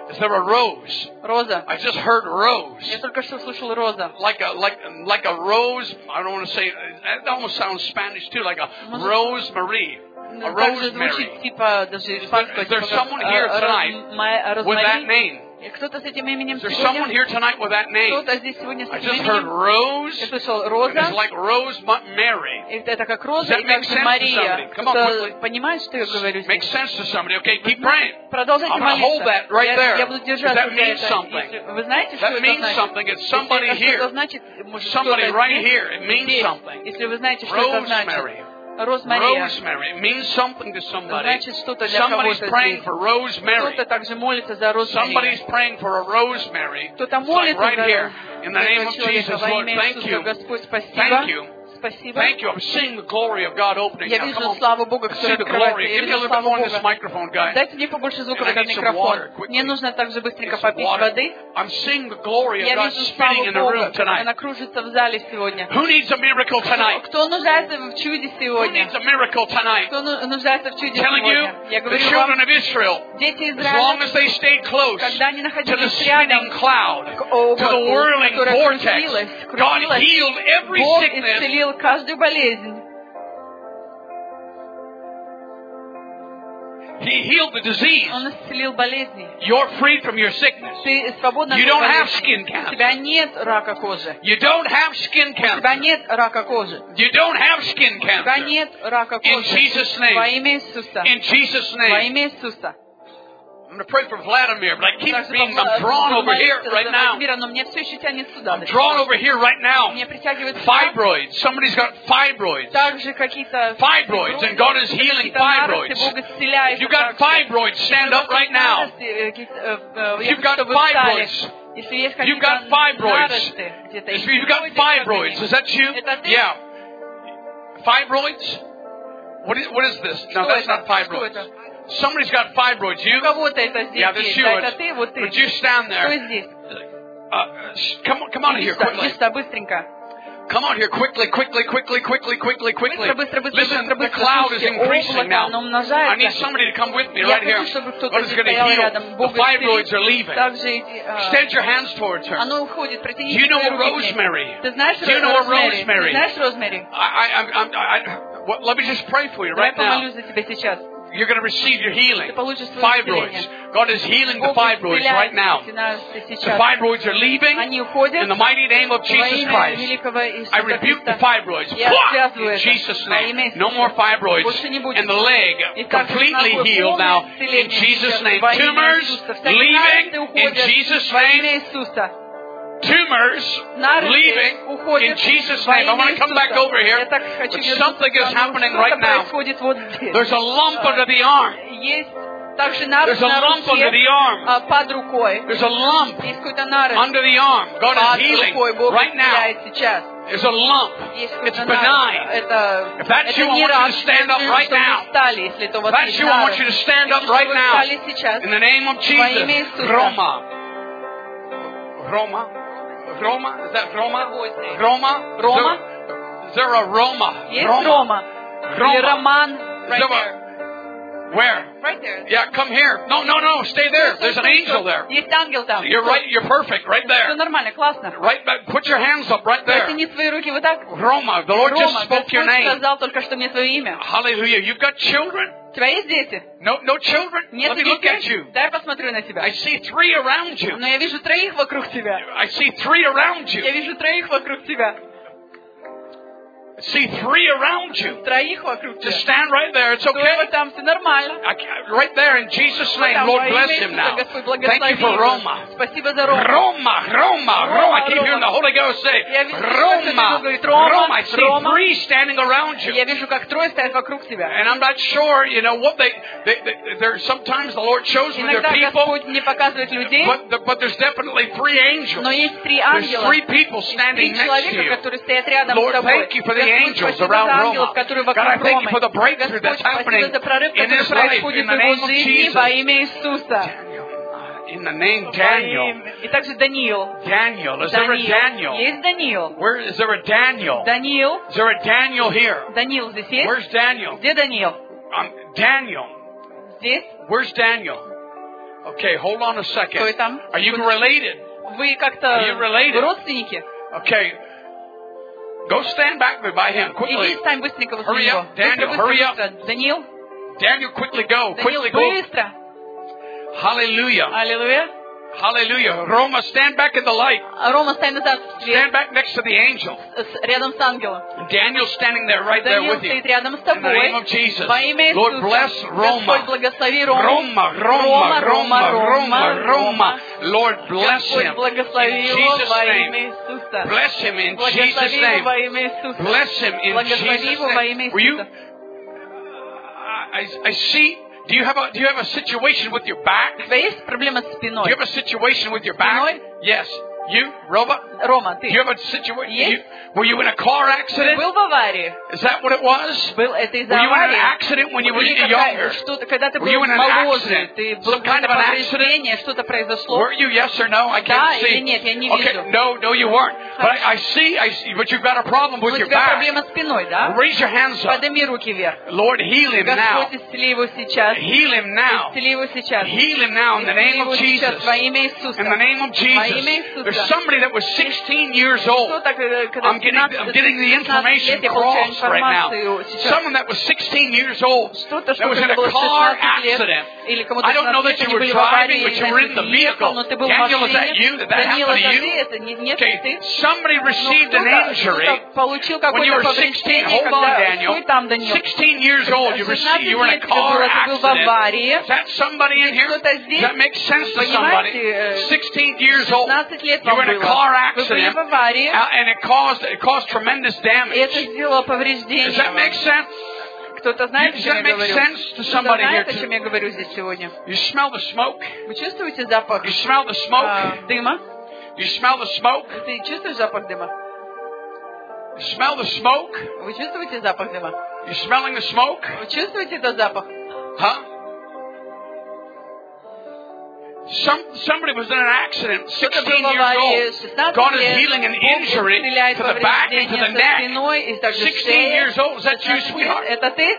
Is there a rose? Роза. I just heard rose. Я только что услышал роза. Like a rose. I don't want to say. It almost sounds Spanish too. Like a rosemary. A Также звучит rosemary. типа даже испанского, Is there someone here tonight with that name? Кто-то с этим именем Is there someone сегодня? here tonight with that name? Кто-то здесь сегодня с I этим just heard именем? rose. Я слышал It's роза. like Rosemary. Это как Does роза that и make также sense to Мария. somebody? Come on, Кто quickly. понимает, что я говорю Makes здесь? sense to somebody. Okay, keep praying. Продолжайте I'm gonna hold молиться. that right there. Я буду держаться That за means это. something. Если вы знаете, что That это means значит? something. It's Если somebody это что-то here. значит, может, Somebody кто-то right здесь, here. It means здесь. something. Если вы знаете, что это значит. Rosemary. Розмария. Rosemary. It means something to somebody. Значит, что-то для Somebody's кого-то praying здесь. for rosemary. Кто-то также молится за розмарию. Somebody's praying for a rosemary. Кто-то It's like молится right за here. In the name этого of человека Jesus, во Lord, имя thank Иисуса. you. Господь, спасибо. Thank you. Спасибо. Thank you. I'm seeing the glory of God opening Я now. вижу Come on. славу Бога, See которая the открывается. glory. Я Give me a вижу little bit славу more on this Бога. microphone, guys. Дайте мне побольше звука в I этот need some микрофон. water, quickly. Мне нужно также быстренько Some попить water. воды. I'm seeing the glory of Я God вижу spinning славу in the room Бога, tonight. она кружится в зале сегодня. Who needs a miracle tonight? Кто нуждается в чуде Who сегодня? needs a miracle tonight? Кто нуждается в чуде Telling you, сегодня? Я the говорю children вам, of Israel, дети as long Израиля, as they stayed close когда они to the находились рядом spinning cloud, к to the облаку, whirling которое vortex, God крутилось, healed every Бог sickness. исцелил каждую болезнь. He healed the disease. Он исцелил болезни. You're free from your sickness. Ты свободна You от don't have болезни. skin У cancer. тебя нет рака кожи. You don't have skin У тебя cancer. нет рака кожи. You don't have skin У тебя cancer. нет рака In кожи. Jesus' name. Во имя Иисуса. In Jesus' Во name. имя Иисуса. I'm going to pray for Vladimir, but I keep Также being, I'm drawn over here right now. Владимира, но мне все еще тянет сюда. I'm drawn over here right now. Мне притягивает сюда. Fibroids. Somebody's got fibroids. Также какие-то Fibroids, and God is healing fibroids. Бог исцеляет. If you've got fibroids, stand up right now. If you've got fibroids, если есть you've какие-то got fibroids. наросты где-то, If you've got fibroids, is that you? Это ты? Yeah. Fibroids? What is this? No, that's not Что fibroids. это? Somebody's got fibroids. У You? кого-то это здесь Yeah, that's есть. you. Да, это ты, вот ты. Would you stand Кто there? здесь? Come on here quickly. Иди сюда, быстренько. Come on here quickly. Быстро, быстро, быстро, Listen, быстро, the быстро. cloud is Слушайте, increasing облако, now. оно I need умножается. somebody to come with me Я right here. хочу, чтобы кто-то God is здесь going to стоял heal. рядом. The Бог fibroids исцелит. are leaving. Также эти, Extend your hands towards her. оно уходит, протяните Do you know свои a руки к ней. rosemary? Ты знаешь Do you know a Розмэри? rosemary? Ты знаешь Розмэри? Let me just pray for you Давай right now. помолюсь за тебя сейчас. You're going to receive your healing. Ты получишь свое Fibroids. исцеление. God is healing the Бог fibroids right исцеляет now. эти The сейчас. fibroids are leaving Они уходят in the mighty name of во Jesus имя Christ. великого Иисуса I rebuke the Христа. fibroids. Я связываю In это Jesus' во имя name. Иисуса. No more fibroids. Больше не будет. And the leg И также completely ногой healed полное now. исцеление In Jesus' сейчас name. во имя Tumors Иисуса. Всякие leaving. наросты In уходят Jesus' во имя name. Иисуса. Tumors Наросты leaving. In уходят Jesus' во name. I имя want to come back Иисуса. over here. Я так хочу But вернуться something is сюда, но happening что-то right now. происходит вот здесь. There's a lump under the arm. Есть также нарост There's a на lump under the руке, arm. под рукой. There's a lump Есть какой-то нарост under the arm. God is под healing рукой. Бог right now. исцеляет сейчас. There's a lump. Есть It's какой-то нарост. benign. Это If that's you, I не want you to рак, stand up если right что вы now. встали, если это у вас If that's есть you, I want нарост. you to stand up Если right вы now. встали сейчас, In the name of во имя Jesus. Иисуса. Roma. Roma? Roma? Is that Roma? Roma? Roma? Is there a Roma? Есть Рома. Или Роман. Is Right there there. a- Where? Right there. Yeah, come here. No, stay there. There's an angel there. Есть ангел там. You're right. You're perfect right Все there. нормально, классно. Right back. Put your hands up right there. Протяни свои руки вот так. Roma. The Lord just Рома, spoke your Господь name. сказал только что мне свое имя. Hallelujah. You've got children? У тебя есть дети? No children? Нет Let me look at детей? you. Дай посмотрю на тебя. I see 3 around you. Но я вижу троих вокруг тебя. I see 3 around Я you. вижу троих вокруг тебя. I see 3 around you. Троих вокруг тебя. Just stand right there. It's Стой okay. вот там, все нормально. Right there in Jesus' Вот name. там, Lord во bless имя him Иисуса, now. Господь, Thank благослови you for его. Roma. Спасибо за Рому. Roma. I keep hearing the Holy Ghost say, Я вижу, что Roma. Господь говорит, Рома, Roma. I see Рома. 3 standing around you. Я вижу, как трое стоят вокруг тебя. And I'm not sure, what there's sometimes the Lord shows me their Иногда people, Господь мне показывает людей, but there's definitely 3 angels. но есть три There's ангела. 3 people standing Три next to человека, you. которые стоят рядом Lord, с тобой. thank you for the Господь, angels спасибо around за ангелов, Roma. которые God, вокруг I thank you Ромы. for the breakthrough Господь, that's happening спасибо за прорыв, in который his life, происходит in в the его name of жизни Jesus. во имя Иисуса. In the name Daniel. И также Даниил. Daniel. Is there a Daniel? Есть Даниил. Where is there a Daniel? Даниил. Is there a Daniel here? Даниил здесь есть? Where's Daniel? Где Даниил? Daniel. Здесь? Where's Daniel? Okay, hold on a Кто second. там? Are you related? Вы Are как-то you related? родственники? Okay. Go stand back by him Иди quickly. стань быстренько возле Hurry него. up, Daniel, Быстро, hurry быстро, быстро. Даниил, Daniel, quickly go. Даниил, Quickly go. быстро. Hallelujah. Аллилуйя. Hallelujah. Roma, stand back in the light. Рома, стань назад в свет, Stand back next to the angel. рядом с ангелом. Daniel standing there right there Даниил with you. стоит рядом с In the тобой. name of Jesus. Во имя Lord, Иисуса. bless Господь, Roma. благослови Рому. Roma. Lord, bless Господь, him. благослови In его Jesus' во name. имя Иисуса. Bless him in Благослови Jesus' его name. во имя Иисуса. Bless him in Благослови Jesus' его во имя name. Were you? Иисуса. I see. Do you have a situation with your back? У тебя есть проблема с Do спиной? you have a situation with your back? Спиной? Yes. You, Roma? Рома, Do ты you have a situation? Есть? Were you in a car Ты accident? был в аварии? Is that what it was? Был это из-за Were you in an аварии? accident when you were Или younger? что-то, когда ты Were you был in an моложе, accident? ты был Some kind of an повреждение, что-то произошло? Were you? Yes or no? I Да can't или see. нет, я не Okay, вижу. no, you weren't. But I see. But you've got a problem Но with у your тебя back. проблема с спиной, да? Raise your hands up. Подними руки вверх. Lord, heal him now. Господь, исцели его сейчас. Heal him now. Исцели его сейчас. Heal him now in the Исцели name его of сейчас Jesus. во имя Иисуса. In the name of Во имя Jesus. Иисуса. There's somebody that was 16 years old. Кто-то, когда I'm getting the information crossed right now. Someone that was 16 years old Что-то, that was in что a было car 16 лет, accident. или кому-то I don't know that 16 you were были в аварии, driving, but you were in the vehicle. но ты был в Daniel, is that машине. you? Did that Даниил, happen to это you? ты? Это нет, Okay, ты? somebody received an injury Кто-то получил when you какое-то were 16. повреждение, Hold on, когда... Daniel. Стой там, Даниил. 16 years old, you 16 were in a лет тебе car было, ты был в accident. аварии. Is that somebody in here? Кто-то Does здесь? that make sense to somebody? Понимаете, 16 years old. 16 лет You вам were in a было. car Вы были accident, в аварии, and it caused tremendous и damage. это сделало Does повреждение that make вам. sense? Кто-то знает, о Does чем that я make говорю? sense to Кто-то somebody here знает, о too? чем я говорю здесь сегодня? You smell the smoke? Вы чувствуете запах You smell the smoke? дыма? You smell the smoke? Ты чувствуешь запах дыма? You smell the smoke? Вы чувствуете запах дыма? You smelling the smoke? Вы чувствуете этот запах? Huh? Somebody was in an accident, 16 Кто-то был в years аварии, old. 16 God is лет, healing an Бог injury исцеляет to the back and to the повреждения со neck. спиной и также 16 шеи. years old. Is that you, 16 лет. sweetheart? Это ты?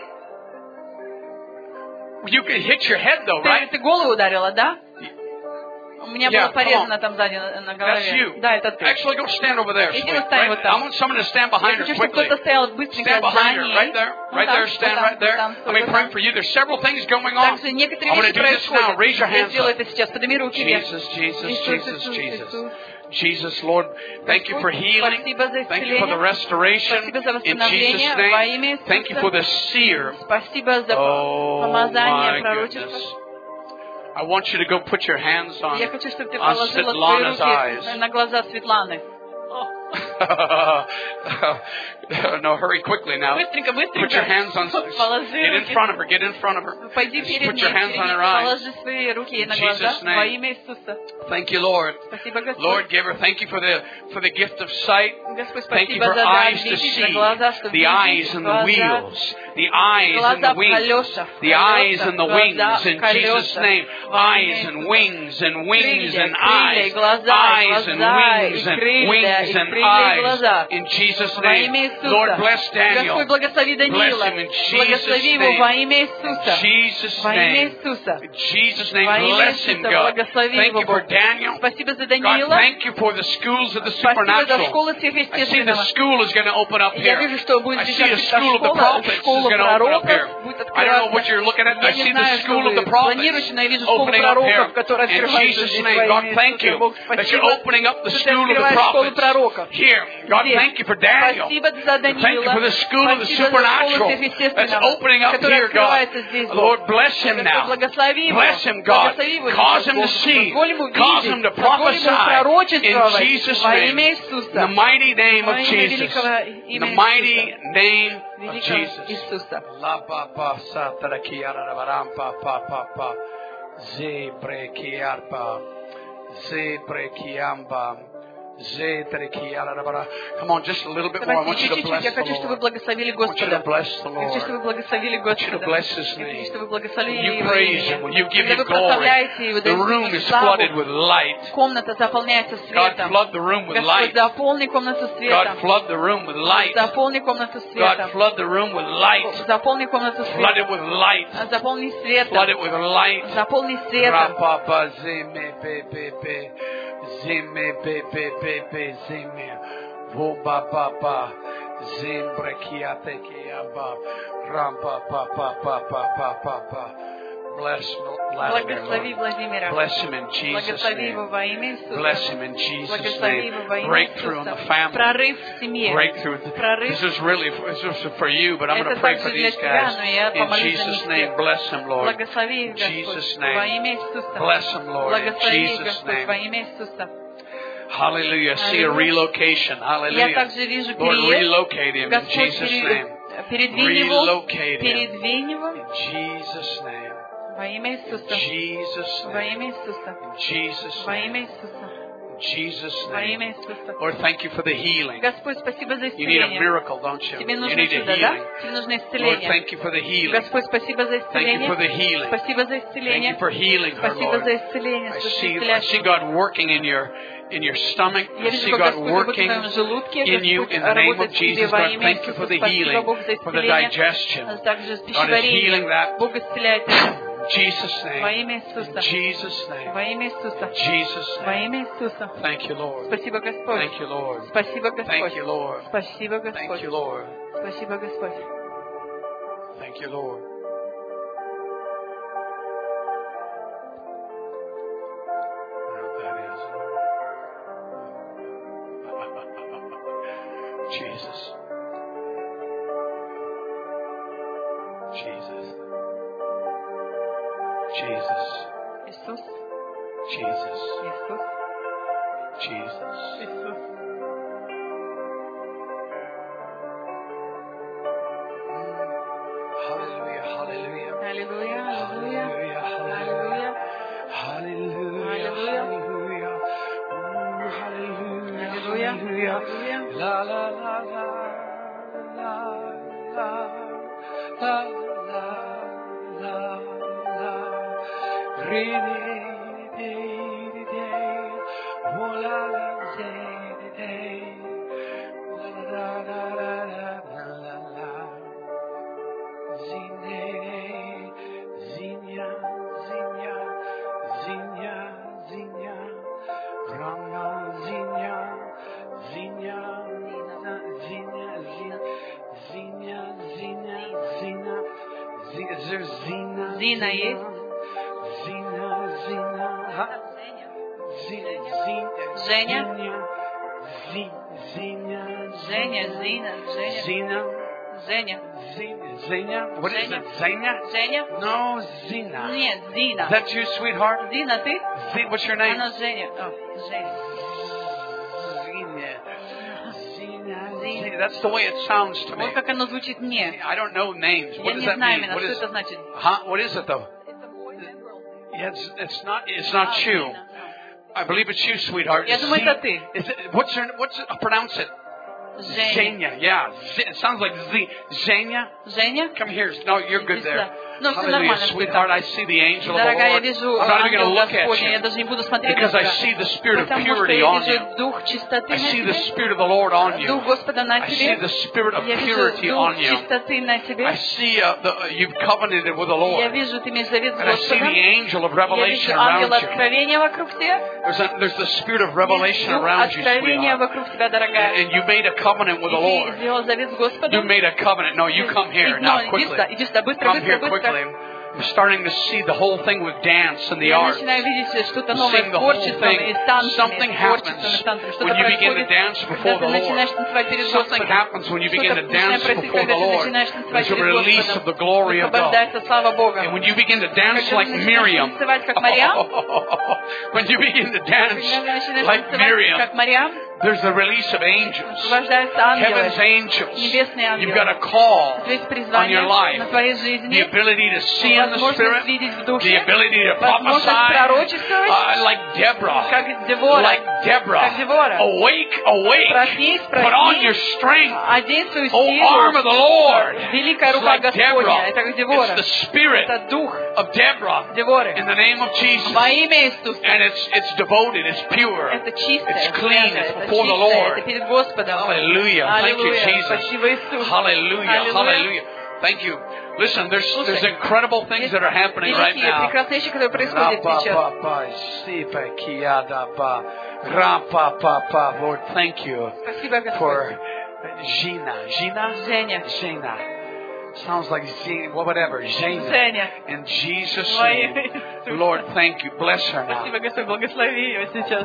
You could hit your head though, right? Ты голову ударила, да? У меня Yeah, было порезано там сзади на That's голове. you. Да, это ты. Actually, go stand over there. Иди sweet, встань right? вот I там. want someone to stand Я behind her хочу, чтобы quickly. кто-то стоял быстренько Stand за behind her, ней. right there. Right there, stand right there. Let me pray for you. There's several things going on. Также некоторые I'm going вещи to do this now. происходят. Raise your Я hands сделаю up. это сейчас. Подними руки вверх. Jesus. Jesus, Lord, thank you for healing. Спасибо за Thank you for the исцеление. restoration. Спасибо за In восстановление Jesus' во name. имя Thank you for the seer. Спасибо за Oh, помазание my пророчества. goodness. I want you to go put your hands on Я хочу, чтобы ты on положила свои Svetlana's eyes. руки на глаза Светланы. No, hurry quickly now. Быстренько, Put your hands on. Положи Get in руки. front of her. Get in front of her. Пойди Just перед put your ней, hands on her перед ней, eyes. положи свои руки ей на In глаза Jesus' name. во имя Иисуса. Thank you, Lord. Спасибо, Господь. Lord, give her. Thank you for the gift of sight. Господь, Thank you спасибо for за дар eyes to видеть, за see, глаза, чтобы the eyes видеть, and the глаза, wheels, the eyes and глаза the в wings, колесах, the eyes and the глаза wings в in Jesus' колесах, name. во Eyes имя and Иисуса. wings and wings Крылья, and крылья, eyes, глаза, eyes and глаза, wings и and крылья, wings и and крылья, и eyes глаза. in Jesus' Во имя name. Иисуса. Lord, bless Daniel. Господь, благослови Даниила. Bless him in Jesus' Благослови его name. во имя Иисуса. Jesus' Во имя name. Иисуса. In Jesus' name, Во имя bless him, Иисуса, God. благослови Thank его, you for Бог. Daniel. Спасибо за God, Даниила. thank you for the schools of the Спасибо за supernatural. школу I see the сверхъестественного. school is going to open up Я here. вижу, что будет I see сейчас the school of the школа, prophets is школа going to open up here. пророков будет I don't know what открываться. you're looking at. I Я не see the знаю, что school of вы the prophets планируете, но я вижу школу opening up here. пророков, которая In открывается Jesus' здесь name, во God, имя thank you Иисуса. Бог, that you're спасибо, opening up the что ты school of the открываешь школу prophets. пророков. Here, God, Здесь. thank you for Daniel. Спасибо за Thank you Даниила. for the school of the Спасибо за школу supernatural that's сверхъестественного, opening up которая here, God. открывается здесь, Бог. Lord, bless him Господь, now. благослови его. Bless him, God. Благослови его, Cause him to Бог. see. Позволь ему Cause him видеть. to Позволь ему prophesy. In пророчествовать Jesus' во name. имя In Иисуса. the mighty name Во of имя Jesus. великого In имя the mighty Иисуса. name of Великого Jesus. Иисуса. La pa pa sa ta ra ki ya ra ra ram pa pa pa pa. Ze bre ki arpa. Ze bre ki amba. Come on, just a little bit more. I want you to bless Я the хочу, чтобы вы Lord. благословили I want you to Господа. bless the Я хочу, чтобы вы Lord. благословили I want you to Господа. bless His Я хочу, name. чтобы вы When благословили you Его praise Him, when you имя. give Когда Him вы glory, прославляете Его, the room даете is Ему flooded славу, with light. комната заполняется God, светом. flood the room with Господь, light. заполни комнату God, светом. flood the room with light. Заполни комнату God, светом. flood the room with light. Заполни комнату Flood it светом. with light. Заполни Flood it светом. with light. Заполни светом. Rapapa zeme pepepe. Zeme pepepe zeme. Voba papa. Zembre kiate kiaba. Rampa papa papa papa. Bless Благослови Vladimir. Владимира. Bless him in Jesus' Благослови его name. во имя Иисуса. Bless him in Jesus' Благослови его во name. имя Breakthrough in the Иисуса. family. Прорыв в семье. Breakthrough. Прорыв. This is really for you, but I'm going Это to pray также for для these тебя, guys. но я In помолюсь за Jesus' них name, всех. bless them, Lord. Благослови их, Jesus' Господь, name. во имя Иисуса. Bless them, Lord. In Благослови их, Jesus' Господь, во name. имя Иисуса. Hallelujah. See a Аллилуйя. relocation. Я Hallelujah. также вижу Lord, переезд. relocate him in Господь, Jesus' name. передвинь его. Relocate him Передвинь его in Jesus' name. во имя In Иисуса. Jesus' Во name. имя Иисуса. In Jesus' Во name. имя Иисуса. In Jesus' Во name. имя Иисуса. Lord, thank you for the healing. Господь, спасибо за You need a исцеление. miracle, don't you? Тебе You нужно need a чудо, да? healing. Тебе нужно Lord, исцеление. thank you for the healing. Господь, спасибо за Thank you for the исцеление. healing. Спасибо за Thank you исцеление. for healing her, Спасибо Lord. за исцеление. I что ты see исцеляешь. God working in your stomach. Я I вижу, see как God Господь работает в working твоем желудке. in you Господь in the name of работает в тебе Jesus. во God, имя thank you for Иисуса. the Спасибо, healing, Бог, за for the исцеление. digestion. Также God is healing пищеварение. that. Бог исцеляет это. In Jesus' Во name. имя In Иисуса. Jesus' name. Во имя Иисуса. In Jesus' Во name. имя Иисуса. Thank you, Lord. Спасибо, Господь. Thank you, Lord. Спасибо, Thank Господь. you, Lord. Спасибо, Thank Господь. you, Lord. Спасибо, Господь. Thank you, Lord. I don't know what that is, Lord. Jesus. Jesus. Jesus. Иисус. Jesus. Иисус. Jesus. Иисус. Hallelujah. Hallelujah. Аллилуйя. Аллилуйя. Hallelujah. Hallelujah. Hallelujah. Hallelujah. Hallelujah. Hallelujah. Hallelujah. La la la la la la la la la la. Re de de de de. Oh la la de de de. La la la la la la la. Zine, zinya, zinya, zinya, zinya, rama, zinya, zinya, zinya, zinya, zinya, zinya, zinya, zinya. Is there zina? Zina есть? Zina, zina, huh? Zina, Женя? Zinya, Женя, Зина, Женя. Zina, Женя. Zina. What is Zena. it? Zina? Женя? No, Zina. Нет, Зина. Is that you, sweetheart? Зина, ты? What's your name? Она Женя. О, Женя. Zina. That's the way it sounds to me. Вот как оно звучит мне. I don't know names. What Я does не that знаю mean? именно, What что is? это значит. Huh? What is it though? Yeah, it's not you. Зина. I believe it's you, sweetheart. Я думаю, это ты. Is it, what's pronounce it? Женя. Zenya. Yeah. It sounds like Z. Zenya. Женя? Come here. No, you're good Иди there. сюда. Ну, все Hallelujah, нормально. sweetheart. I see the angel of the Дорогая, я Lord. вижу I'm not even going to ангел look at Господня. Я you даже не буду смотреть на because I тебя. see the spirit of Потому что purity я on вижу you. дух чистоты I на see the тебе. spirit of the Lord on you. Дух Господа на I see тебе. the spirit of Я вижу purity дух on you. чистоты на тебе. I see you've covenanted with the Я Lord. вижу, ты имеешь завет с And I see Господом. the angel of Я revelation вижу around ангела you. откровения вокруг тебя. There's the spirit of revelation Дух around you, откровения sweetheart. вокруг тебя, дорогая. And you made a covenant with И the ты Lord. сделал завет с You Господом. made a covenant. No, you come here now quickly. Иди сюда, быстро, Come быстро, here быстро. quickly. I'm starting to see the whole thing with dance and the Я arts. начинаю видеть что-то новое Sing с the whole творчеством thing. и с танцами, Something с творчеством и happens с танцами. Что-то when you begin to происходит, dance before когда ты the начинаешь Lord. танцевать перед Something Господом. happens when you begin to Что-то dance начинает происходить, before когда the ты Lord. начинаешь танцевать There's a перед release of the Господом. glory of God. Высвобождается слава Бога. And when you begin to dance Когда like ты начинаешь Miriam, танцевать как Мариам, when you begin to dance когда ты начинаешь like танцевать Miriam, как Мариам, There's the release of angels. Освобождаются Heaven's ангелы, angels. небесные You've got ангелы. a call У тебя есть on your призвание на life. твоей The жизни, ability to see in the возможность Spirit. видеть в The духе, ability to возможность prophesy. пророчествовать, Like Deborah. как Девора. Like Deborah. Как Девора. Awake, awake. Проснись, Put on your проснись, strength. одень свою Oh, arm of силу. the Lord. Великая It's рука like Господня. Deborah. Это как Девора. It's the spirit Это дух of Deborah. Деворы. In the name of Jesus. Во имя Иисуса. And it's devoted, it's pure. Это чистое, It's clean, it's это before the чистое, Lord. это перед Господом. Hallelujah. Thank you, Аллилуйя. Jesus. Спасибо, Иисус. Hallelujah. Hallelujah. Hallelujah. Thank you. Listen, there's incredible things that are happening right Великие, now. прекрасные вещи, которые происходят сейчас. Lord, thank you Спасибо, Господь. for Gina. Женя. Gina. Sounds like Gina, whatever. Gina. Женя. In Jesus' Во имя name. Иисуса. Lord, thank you. Bless her now. Спасибо, Господь, благослови ее сейчас.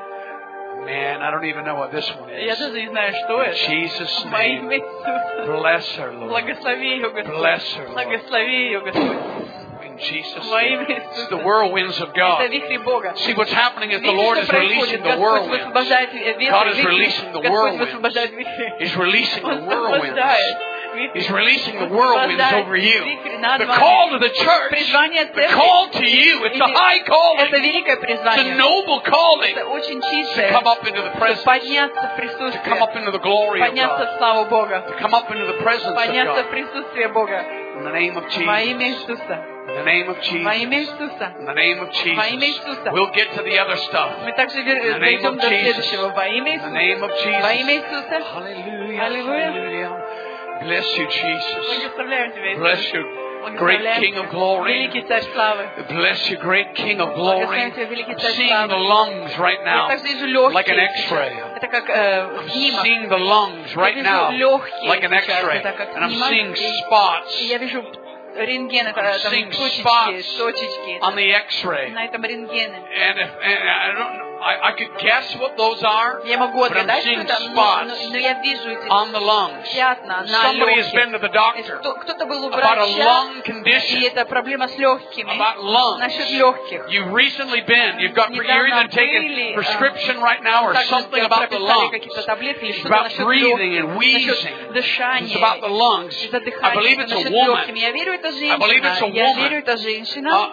Man, I don't even know what this one Я is. даже не знаю, что In это. Jesus' Во name. имя Иисуса. Bless her, Lord. Благослови ее, Bless Господь. her, Lord. Благослови ее, Господь. In Jesus' Во name. имя It's the Иисуса. whirlwinds of Это God. вихри Бога. See, what's happening is the Видите, Lord что is releasing происходит? the Господь whirlwinds. высвобождает ветры, God is вихри. releasing the Господь whirlwinds. высвобождает вихри. He's releasing the Он whirlwinds. освобождает вихри. He's releasing the whirlwinds over you. Вихри над The вами. call to the church, Призвание the церкви. call to you, it's a high Это calling. великое It's a призвание. noble calling Это очень to чистое. come up into the Чтобы presence, подняться в to присутствие. come up into the glory of Подняться God, в славу Бога. to come up into the presence of Подняться в God. присутствие Бога. In the name of Во имя Jesus. Иисуса. In the name of Во имя Jesus. Иисуса. In the name of Во имя Jesus. Иисуса. We'll get to the other stuff. Мы также In the name дойдем of до Jesus. следующего. Во имя In the Иисуса. name of Во имя Jesus. Иисуса. Hallelujah. Hallelujah. Hallelujah. Bless you, Jesus. Благословляем Тебя, Bless Иисус. you, great Благословляем King of Тебя. glory. Великий Царь славы. Bless you, great King of glory. Благословляем Тебя, великий I'm Царь seeing славы. the lungs right Я now, также вижу like an легкие X-ray. сейчас. Это как I'm снимок. seeing the lungs right Я now, вижу легкие like an сейчас. X-ray. Это как And I'm снимок. seeing И spots я вижу рентген, это I'm там seeing точечки, spots точечки. on the X-ray. На этом рентгене. And I don't know, I could guess what those are, Я могу but I'm отгадать, что seeing это, spots но я вижу эти on the lungs. пятна на Somebody has been to легких. the doctor Кто-то был у about a врача, lung и condition, это проблема с легкими. about lungs. Насчет легких. You've recently been, you've got, you're either taking prescription right now or Также something about the прописали lungs. какие-то таблетки или It's что-то about насчет breathing легких, and wheezing. насчет дышания, It's about the lungs. из-за I дыхания, believe это it's a насчет woman. легкими. Я верю, это I believe it's a женщина. Я woman. верю, это женщина.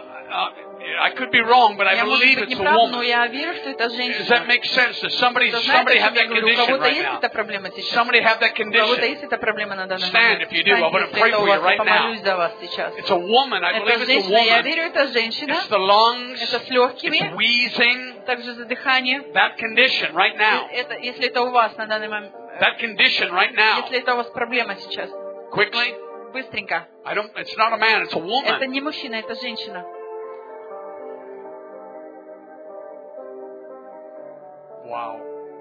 I could be wrong, but I Я, может believe быть, it's не a прав, но woman. я верю, что это Does that женщина. make sense? Does somebody Кто знает, о have чем я that говорю? У condition кого-то right есть now? эта проблема сейчас? Somebody have that У кого-то condition? есть эта проблема на данный Stand момент? if you do. I want to Встаньте, pray если это for у you вас, я right now. помолюсь за вас сейчас. It's a woman. I believe Это it's a женщина, я woman. верю, это женщина. It's the lungs. Это с It's легкими, wheezing. также за дыхание. That condition right now. Если это у вас на данный момент, That condition right now. если это у вас проблема сейчас, Quickly. быстренько. It's not a man, it's a Это woman. не мужчина, это женщина. Wow.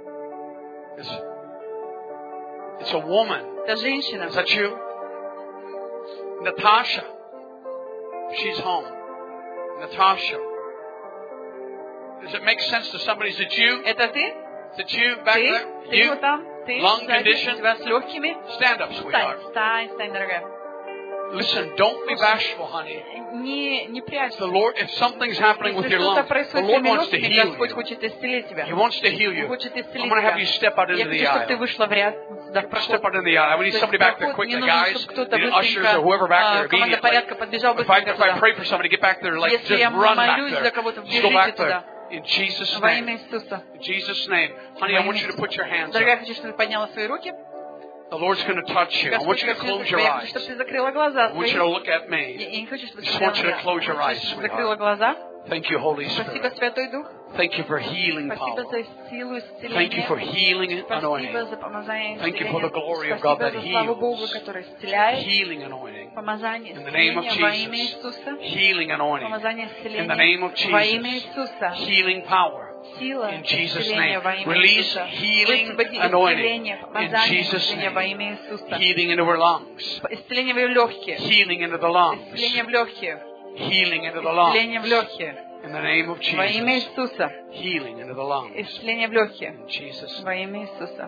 It's a woman. Это женщина. Is that you? Natasha. She's home. Natasha. Does it make sense to somebody? Is it you? Это ты? Is it you back there? Ты You? вот там? Ты? Lung Сзади? condition? У тебя с легкими? Stand up, sweetheart. Встань, дорогая. Listen, don't be bashful, honey. Не прячься. The Lord, if something's happening with Если your что-то lungs, the происходит с Lord твоими wants to легкими, heal Господь you. хочет исцелить тебя. He wants to heal you. Хочет I'm исцелить going to have тебя. you step out Я into the хочу, чтобы ты aisle. вышла в ряд, сюда в Step проход. out into the aisle. We need То есть somebody back there проход, quick. мне The нужно, guys, чтобы кто-то the ushers, or whoever back there команда immediately. порядка подбежал If быстренько I туда. pray for somebody, get back there, like Если just я run back молюсь за there. кого-то, Just go бежите back туда. there. In Jesus' Во имя name. Иисуса. In Jesus' name. Honey, I want you to put your hands Дорогая, up. я хочу, чтобы ты подняла свои руки. The Lord's going to touch you. I want Господь, you to close я your хочу, eyes. чтобы ты закрыла глаза I want you свои. to look at Я me. не хочу, чтобы ты Just смотрела want you на to меня. close your Я eyes, хочу, чтобы ты sweetheart. закрыла глаза. Thank you, Holy Спасибо, Spirit. Святой Дух. Thank you for healing Спасибо power. за силу Thank you for исцеления. healing and Спасибо anointing. за помазание Thank you for the glory исцеления. of God Спасибо that за славу Богу, heals. который исцеляет. Healing anointing. Помазание In the name of исцеления во имя Jesus. Иисуса. Healing anointing. Помазание In the name of исцеления во имя Jesus. Иисуса. Healing power. Сила In Jesus' исцеления name. во имя Release Иисуса. healing Высвободи anointing. исцеление, In помазание Jesus' исцеления во name. имя Иисуса. Healing into her lungs. Исцеление в ее легкие. Healing into the lungs. Исцеление в легкие. Healing into the lungs. Исцеление в легкие. In the name of Во имя Jesus. Иисуса. Healing into the lungs. Исцеление в легкие. In Jesus' name. Во имя Иисуса.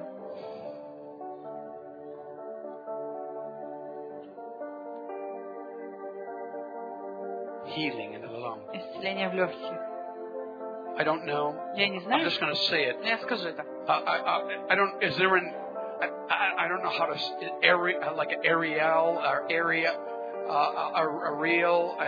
Healing into the lungs. Исцеление в легкие. I don't know. Я не I'm знаю, just going to say it. но я скажу это. I don't. Is there an? I don't know how to like Ariel or area, Ariel.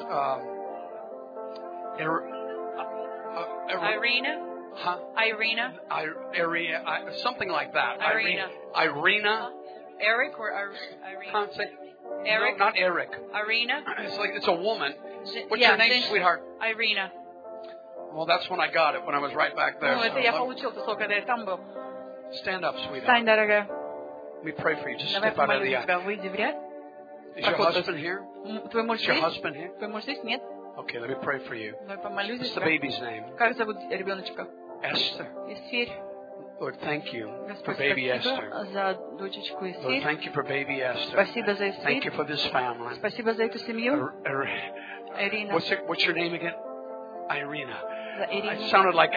Irina? Huh? Irina? Area, something like that. Irina. Irina. Eric or Irina? Huh? Say, Eric? No, not Eric. Irina? It's like it's a woman. What's Yeah, your name, sweetheart? Irina. Well, that's when I got it, when I was right back there. Ну, это я получил это слово, когда я там был. Stand up, Встань, sweetheart. дорогая. Let me pray for you. Just Давай step out of помолю the тебя. aisle. Выйди в ряд. Is your Проход husband here? Твой муж Is your здесь? husband here? Твой муж здесь? Нет. Okay, let me pray for you. Давай помолюсь What's за the тебя. baby's name? Как зовут ребеночка? Esther. Эсфирь. Lord, thank you for Господь, baby Esther. спасибо за дочечку Lord, Эсфирь. thank you for baby Esther. Спасибо за Thank you Эсфирь. for this family. Спасибо за эту семью. Ирина. What's your name again? Irina. За It Ирину. sounded like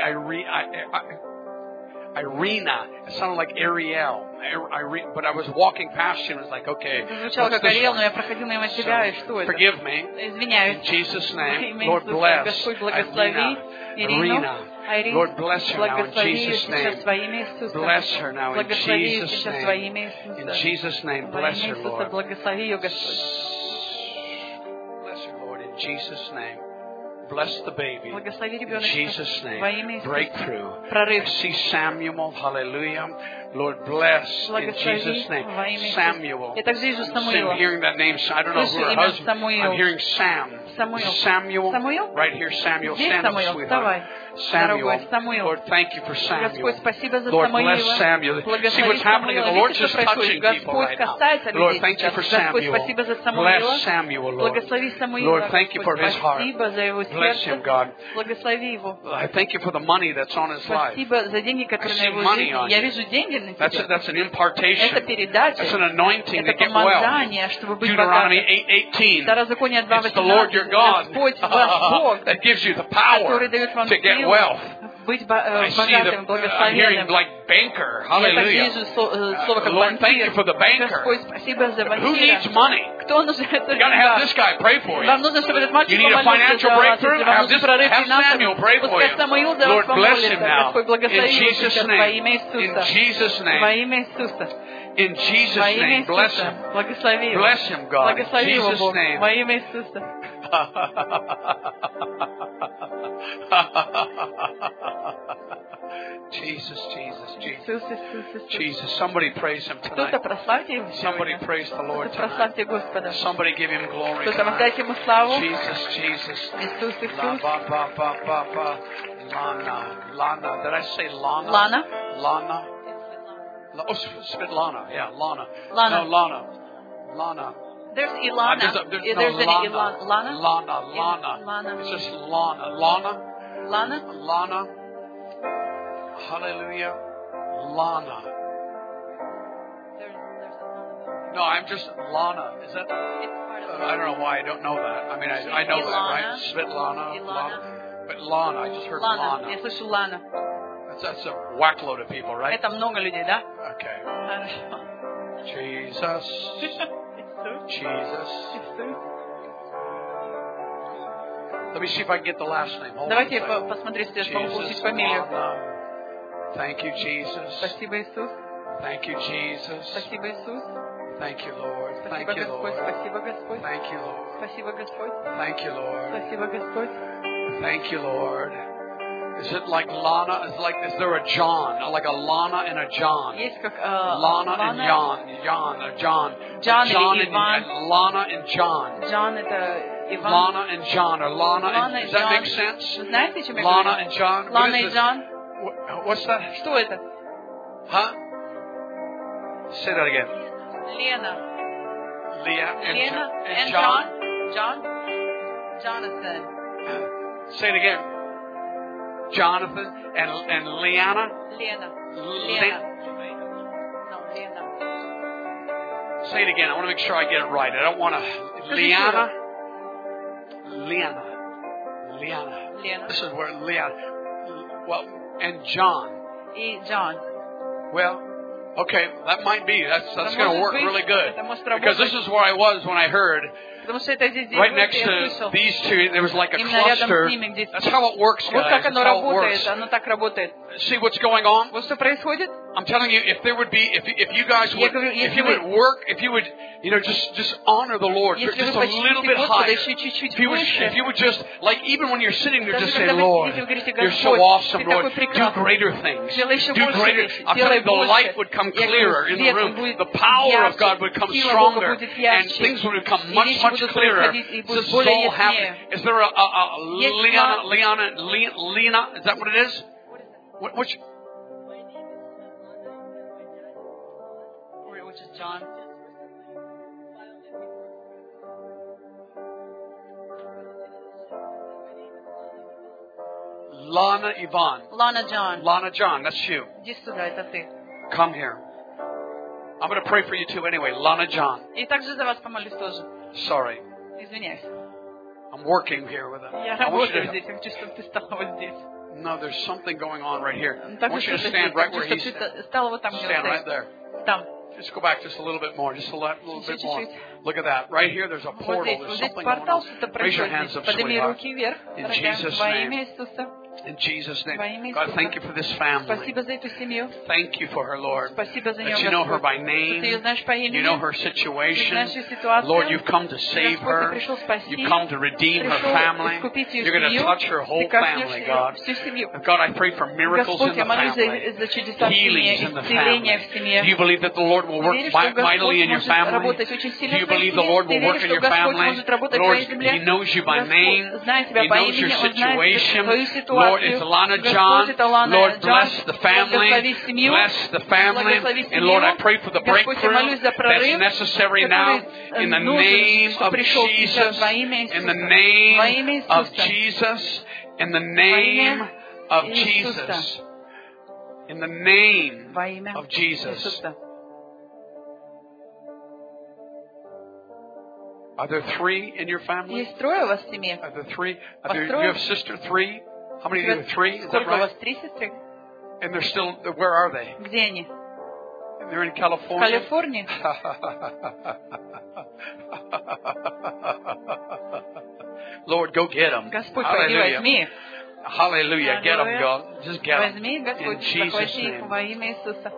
Irina. It sounded like Ariel. But I was walking past you and was like, okay, Звучало what's как this Ариэл, но я one? проходил мимо тебя, и что это? Forgive me. In Извиняюсь. Jesus' Во name, имя Lord Иисуса. bless Господь, благослови Irina. Ирину. Ирину. Lord bless her now in Благослови ее Jesus' сейчас name. во имя Иисуса. Bless her now in Благослови ее Jesus' сейчас во name. имя In Иисуса. Jesus' name, Во bless имя her, Иисуса Lord. благослови ее, Господь. Bless her, Lord, in Jesus' name. Bless the baby. Благослови In ребеночка Jesus' во name. имя Иисуса. Breakthrough. I Прорыв. see Samuel. Hallelujah. Lord, bless in Благослови Jesus' name. во имя Иисуса. Samuel. Я также вижу I'm Самуила. hearing that name. I don't know who Слышу her имя husband. Самуил. I'm hearing Sam. Самуил. Samuel. Самуил? Right here, Samuel. Здесь Stand up, Самуил. sweetheart. Вставай. Samuel. Дорогой Самуил. Lord, thank you for Samuel. Господь, спасибо за Lord, bless Самуила. Samuel. See Благослови what's happening? Самуила. The Lord's Видите, just что touching происходит? people Господь right now. касается Lord, людей thank you сейчас. for Господь, Samuel. спасибо за Самуила. Bless Samuel, Lord. Благослови Самуила. Lord, thank you for his Господь, heart. спасибо за его Bless him, сердце. God. Благослови его. I thank you for the money that's on his life. Спасибо за деньги, которые на I see его money on жизни. Я you. вижу деньги на That's тебе. an impartation. Это передача. That's an anointing to Это get wealth. помазание, чтобы быть Deuteronomy богатым. 8:18. Второзаконие It's the Lord your 2:18. God Господь ваш Бог, that gives you the power который дает вам to get силу wealth. быть I see богатым, I'm hearing благословенным. like banker. Я так Hallelujah. вижу слово как Lord, thank you for the банкир. banker. Господь, спасибо за Who needs банкира. money? Кто нужен? Это You got to have this деньга. guy pray for you. Вам нужно, чтобы этот мальчик You need a помолился financial за вас. breakthrough? Если вам Have нужен this- прорыв have Samuel pray финансовый, for пускай you. Самуил за вас Lord, bless him помолится. now. Господь, благослови In его Jesus' сейчас во name. имя In Иисуса. Jesus' Во name. имя Иисуса. In Jesus' Во имя name. Bless Иисуса. him. Благослови его. Bless him, God. In Благослови его, Jesus' Бог. name. Во имя Иисуса. Jesus, Jesus, Jesus. Иисус, Иисус, Иисус. Jesus. Somebody praise him Кто-то tonight. прославьте его Somebody сегодня. praise the Lord Кто-то tonight. прославьте Господа. Somebody give him glory Кто-то tonight. воздайте ему славу. Jesus, Jesus. Иисус, La Иисус. ba ba ba ba ba. Lana. Lana. Did I say Lana? Lana. Lana. Oh, Svetlana. Yeah, Lana. Lana. No, Lana. Lana. There's Ilana. There's There's no, an Lana. Ilana. Lana? Lana. Lana. It's just Lana. Lana. Lana? Lana. Hallelujah. Lana. There's No, I'm just Lana. Is that? I don't know why I don't know that. I mean, I know that, right? Svetlana. Lana. But Lana, I just heard Lana. Я Lana. слышу Лана. That's a whack load of people, right? Это много людей, да? Okay. Хорошо. Jesus. Иисус. Jesus. Иисус. Let me see if I can get the last name. Hold on a Давайте я second. посмотрю, если я смогу Jesus. получить фамилию. Lana. Thank you, Jesus. Спасибо, Иисус. Thank you, Jesus. Спасибо, Иисус. Thank you, Lord. Thank Спасибо, you, Господь. Lord. Спасибо, Господь. Thank you, Lord. Спасибо, Господь. Thank you, Lord. Спасибо, Господь. Thank you, Lord. Is it like Lana? Is there a John? Like a Lana and a John? Есть как Lana and John. John. John John или and Иван. Lana and John. Джон это Иван. Lana and John. Or Lana Лана and, и does that make Джон. sense? Вы знаете, о чем я Lana говорю? and John. What Лана is и this? Джон. What's that? Что это? Huh? Say that again. Лена. Leah and, Лена and and John. John. Jonathan. Say it again. Jonathan and Leanna. Лена. Le- Лена. No, Лена. Say it again. I want to make sure I get it right. I don't want to. Leanna. Leanna. Лена. This is where Leanna. Well, and John. И Джон. Well, okay, that might be. That's going to work really good. Это может Because this работать. is where I was when I heard Потому что это здесь right я next to слышал. these two, there was like a Именно рядом cluster. с ними, где... That's how it works, Вот guys. как That's оно how it работает, works. оно так работает. See what's going on? Вот что происходит? I'm telling you, if there would be, if you guys Я would, говорю, if если you would вы- work, if you would, you know, just honor the Lord, Если just вы a little почтите bit Господа higher. еще чуть-чуть If you выше, would just, like even when you're sitting there, даже just say, когда вы Lord, сидите, вы говорите, you're so Господь, awesome, ты Lord. такой Do прекрасный. greater things. Делай еще Do больше greater. вещи, I'm telling делай you, the больше. light would come Я clearer говорю, in the свет room. будет The power of ярче, God would come сила Бога stronger, будет and ярче, things would become и much, вещи much будут clearer. происходить, и This будут is более all happening. яснее. Is there a Есть Lena? Is that what it is? Which? Which is John. Lana Yvonne. Лана Джон. Lana John, that's you. Иди сюда, это ты. Come here. I'm going to pray for you too anyway. Lana John. И также за вас помолюсь тоже. Sorry. Извиняюсь. I'm working here with them. Я I want you работаю to... здесь, я хочу, чтобы ты стала вот здесь. No, there's something going on right here. I Так want you to что-то stand здесь. right Я where хочу, he's... чтобы ты стала вот там, где Stand он right стоит. there. Там. Just go back just a little bit more. Just a little bit more. Чуть-чуть. Look at that. Right here, there's a Вот portal. здесь, There's вот здесь something going портал, on. что-то Raise your происходит hands здесь. up, Подними sweetheart. руки вверх, In дорогая, Jesus' во name. имя Иисуса. In Jesus' Во name. имя God, Иисуса. thank you for this family. Спасибо за эту семью. Thank you for her, Lord. Спасибо за нее, That you know her Господь. by Что ты ее name. знаешь по имени. You know her Ты situation. знаешь ее ситуацию. Lord, you've come to save Господь, ты her. пришел спасти. You've come to redeem her Пришел family. искупить ее You're going to семью. touch her Ты whole коснешься family, God. всю семью. God, I pray for miracles in Господь, the я молюсь family. за чудеса в Healings семье, in the исцеления family. в семье. Do you believe that the Lord will work Веришь, что mightily Господь in your может family? работать очень Do сильно you в твоей believe the семье? Lord Ты will work веришь, in что your Господь family? может работать в Lord, твоей земле? He knows you by name. Господь знает тебя He по knows your имени, Он знает situation. твою Lord, it's ситуацию. Lana Господь, John. это Лана Lord, Джон. bless the family. Благослови семью. Bless the family. Благослови And Lord, I семью. pray for the Господь, я breakthrough молюсь за that's прорыв, necessary now. который In the нужен, name что of пришел сейчас Jesus. во имя In the Иисуса. Во имя name of Иисуса. Jesus. In the Во name имя of Иисуса. Jesus. In the name Во имя of Jesus. Иисуса. Are there three in your family? Есть трое у вас в семье? Are there three? Вас You трое? have sister three? How many do you have? Three? Is that Сколько у вас? right? 3 сестры? And they're still, where are they? Где они? They're in В California? Калифорнии? Lord, go get them. Господь, пойди возьми их. Hallelujah. Get them, God. Just get them. Возьми, Господь, In Jesus' захвати их name. во имя Иисуса.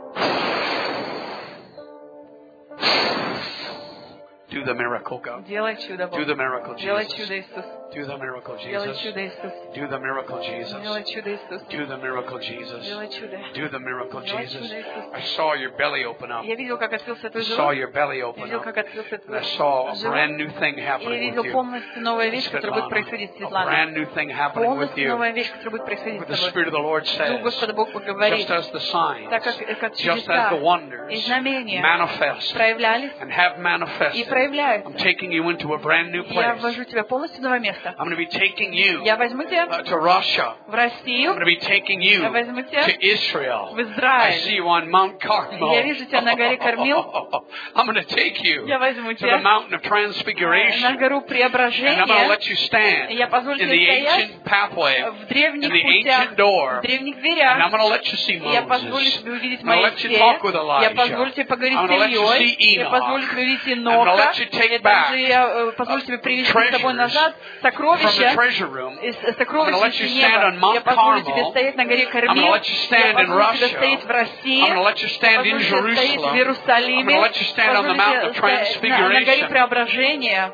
Do the miracle, God. Делай чудо, Бог. Do the miracle, Делай Jesus. чудо, Иисус. Do the miracle, Делай Jesus. чудо, Иисус. Do the miracle, Jesus. Делай чудо, Иисус. Do the miracle, Jesus. Делай чудо. Do the miracle, Делай Jesus. чудо, Иисус. I saw your belly open up. Я видел, как открылся твой Saw живот. your belly Я open видел, up. как открылся And твой I saw a живот. brand new thing И я happening видел with you. полностью новая вещь, которая будет Svetlana. происходить с A Светланой. brand new thing happening with Полностью you. новая вещь, которая будет происходить What с the тобой. Spirit of the Lord Дух says, Господа Бог поговорит, just as the signs, так как just as чудеса the wonders и знамения manifest проявлялись and have и manifested, I'm проявляются. taking you into a brand new Я place. ввожу тебя полностью в новое место. I'm going to be taking you Я возьму тебя to Russia. в Россию, I'm going to be taking you я возьму тебя to Israel. в I Израиль. see you on Mount Carmel. Я вижу тебя на горе Кармел. I'm going to take you Я возьму to the тебя mountain of на transfiguration. гору And I'm going to Преображения. let you stand Я позволю in тебе the стоять ancient pathway, в древних in the путях, ancient door. в древних And I'm дверях. going to let you see И я позволю Moses. тебе увидеть I'm going to let you talk with Моисея. Я Elijah. позволю тебе поговорить I'm с going to let you see Ильей. Я Enoch. позволю тебе увидеть I'm going to Инока. let you take И back также я позволю тебе привести с собой назад from the сокровища treasure room. из I'm going to сокровища let you из stand on неба. Mount Я позволю тебе Carmel. стоять на горе I'm Кармел. going to let you Я stand in позволю тебе Russia. стоять в России. I'm going to let you Я stand in позволю тебе стоять в Jerusalem. I'm Иерусалиме. going to let you stand on the mountain of Позволю тебе стоять на горе transfiguration. Преображения.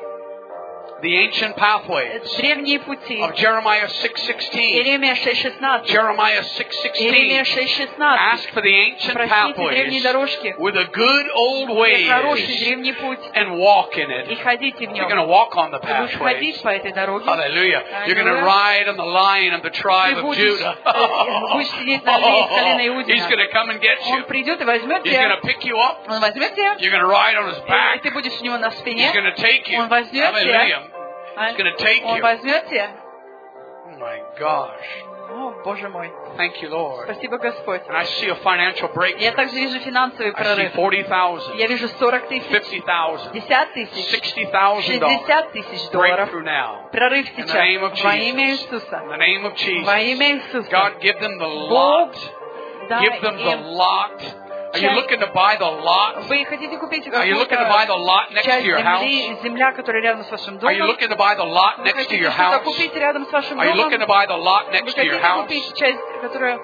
The ancient pathways Древние пути. of Jeremiah 6:16. Иеремия 6:16. Jeremiah Иеремия 6:16. 6:16. Ask for the ancient Просите древние pathways дорожки. with a good old Хороший ways древний путь. and walk in И it. ходите в You're нем. going to walk on the Ты будешь pathways. ходить по этой дороге. Hallelujah. You're going to Hallelujah. ride on the lion of the tribe Ты of будешь Judah. сидеть на льве из колена Иудина. He's going to come and get Он you. придет и возьмет He's going тебя. to pick you up. Он возьмет тебя. You're going to ride on his И back. ты будешь у него на He's спине. going to take you. Он возьмет тебя. Hallelujah. He's going to take Он you. возьмет тебя. Oh my gosh. О, Боже мой. Thank you, Lord. Спасибо, Господь. And I see a financial Я breakthrough. также вижу финансовый I see прорыв. 40,000, Я вижу 40 тысяч, 50,000, 50 тысяч, $60,000 60 тысяч долларов. breakthrough now. Прорыв In the name of сейчас. Во имя Jesus. Иисуса. In the name of Во Jesus. имя Иисуса. God, give them the Бог, lot. дай Give them the им lot Are you looking to buy the lot? Вы хотите купить Are you looking to buy the lot next часть to your house? земли, земля, которая рядом с вашим Are you домом? looking to buy the lot Вы next to хотите your что-то house? купить рядом с вашим Are you домом? looking to buy the lot Вы next to your хотите house? купить часть, которая...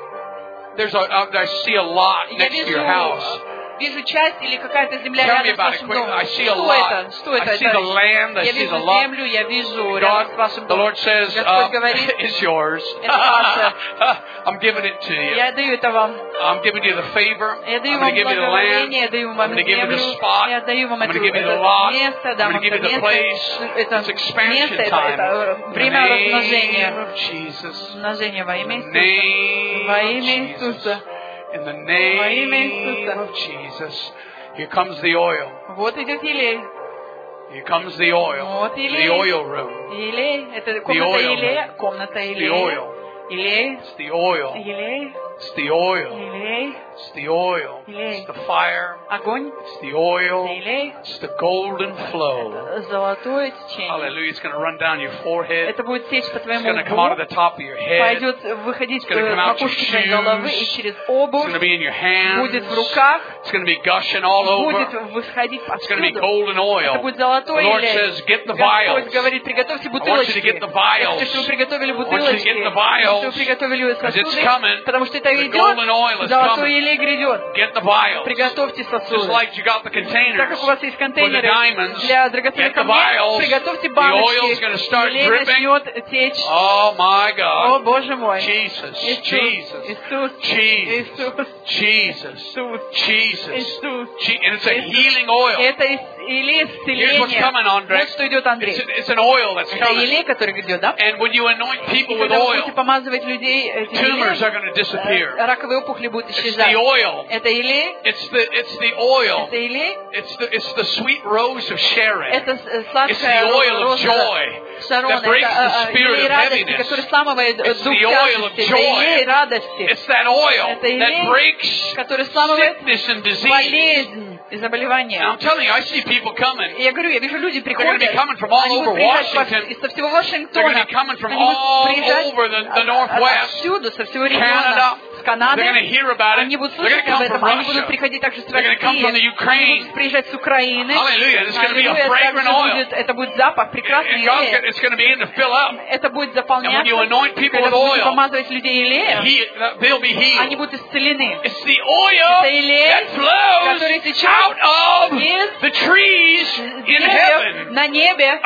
I see a lot Я next to your вижу, house. вижу часть или какая-то земля Tell me рядом с about it вашим quick. домом. I see a Что lot. это? Что это? I see the land. I Я see вижу the lot. землю, я вижу рядом с вашим The домом. Lord says, Господь говорит, it's yours. это ваше. I'm giving it to you. Я даю это вам. I'm giving you the favor. Я даю I'm вам going to give you the land. благоволение, я даю I'm вам going to give you the землю, spot. я даю вам I'm это going to give you the lot. место, I'm дам going to вам give you это the место. place. Это It's expansion место, time. это In the время name размножения. of Jesus. Умножение во имя In the Иисуса. name Во of имя Jesus. Иисуса. In the Во имя name Иисуса. of Jesus. Here comes the oil. Вот идет елей. Here comes the oil. Вот The елей. oil room. Елей. Это комната oil. елея. Комната It's the елея. oil. Елей. It's the oil. Елей. It's the oil. Елей. It's the oil. Елей. It's the fire. Огонь. It's the oil. Елей. It's the golden flow. Золотое течение. Hallelujah. It's going to run down your forehead. Это будет течь по It's твоему going to come out of лбу. the top of your head. Пойдет выходить It's gonna come out макушки your твоей головы и shoes. через It's обувь. going to be in your hands. Будет в руках. It's going to be gushing all Будет over. выходить It's going to be повсюду. golden Это oil. будет The золотой Lord елей. says, get the Господь vials. говорит, приготовьте I want you to бутылочки. get the Я vials. хочу, чтобы вы приготовили I want you to бутылочки. get the Я хочу, vials. чтобы вы приготовили Because it's сосуды. coming. Потому что это The golden oil идет. is Золотой coming. елей грядет. Get the vials. Приготовьте Just сосуды. like you got the Так containers как у вас есть for the контейнеры diamonds. для драгоценных Get the камней, vials. приготовьте The oil is баночки. going to start Елей dripping. начнет течь. Oh my О, God. Боже мой. Jesus. Иисус, Jesus. Иисус, Jesus. Иисус, Jesus. Иисус, Jesus. Иисус. And it's a healing oil. Это елей Here's what's coming, исцеления. Andre. Вот что идет, Андрей. It's an oil that's Это coming. елей, который идет, да? And when you anoint И people with когда вы oil, будете помазывать людей этим tumors are елеем, going to disappear. раковые опухли будут It's the исчезать. oil. Это елей, It's the oil. это елей, It's the sweet rose of Sharon. это It's сладкая the oil of роза joy Шарона, that breaks the это spirit елей of радости, heaviness. который сламывает It's дух the oil of тяжести, это joy. елей радости, It's that oil это елей, that breaks который сламывает sickness and disease. болезнь и And заболевания. I'm telling you, I see people coming. И я говорю, я вижу, люди They're going to be приходят, coming from all они over будут приезжать Washington. со всего They're going Вашингтона, to be coming from они будут all приезжать over the Northwest, отсюда, со всего Canada. региона, с They're Канады. going to hear about it. Они будут They're going слышать to об come from этом, они будут Russia. приходить также с They're going to come from the России, они Ukraine. будут приезжать с Украины. Hallelujah. And it's going to be a Аллилуйя, fragrant также oil. это будет запах, прекрасный And God's елей. it's going to begin to fill up. Это будет And when заполняться, you anoint people когда with вы будете oil, помазывать людей елеем, they'll be они healed. будут исцелены. It's the oil Это елей, that flows который течет out of из the trees in деревьев heaven. на небе.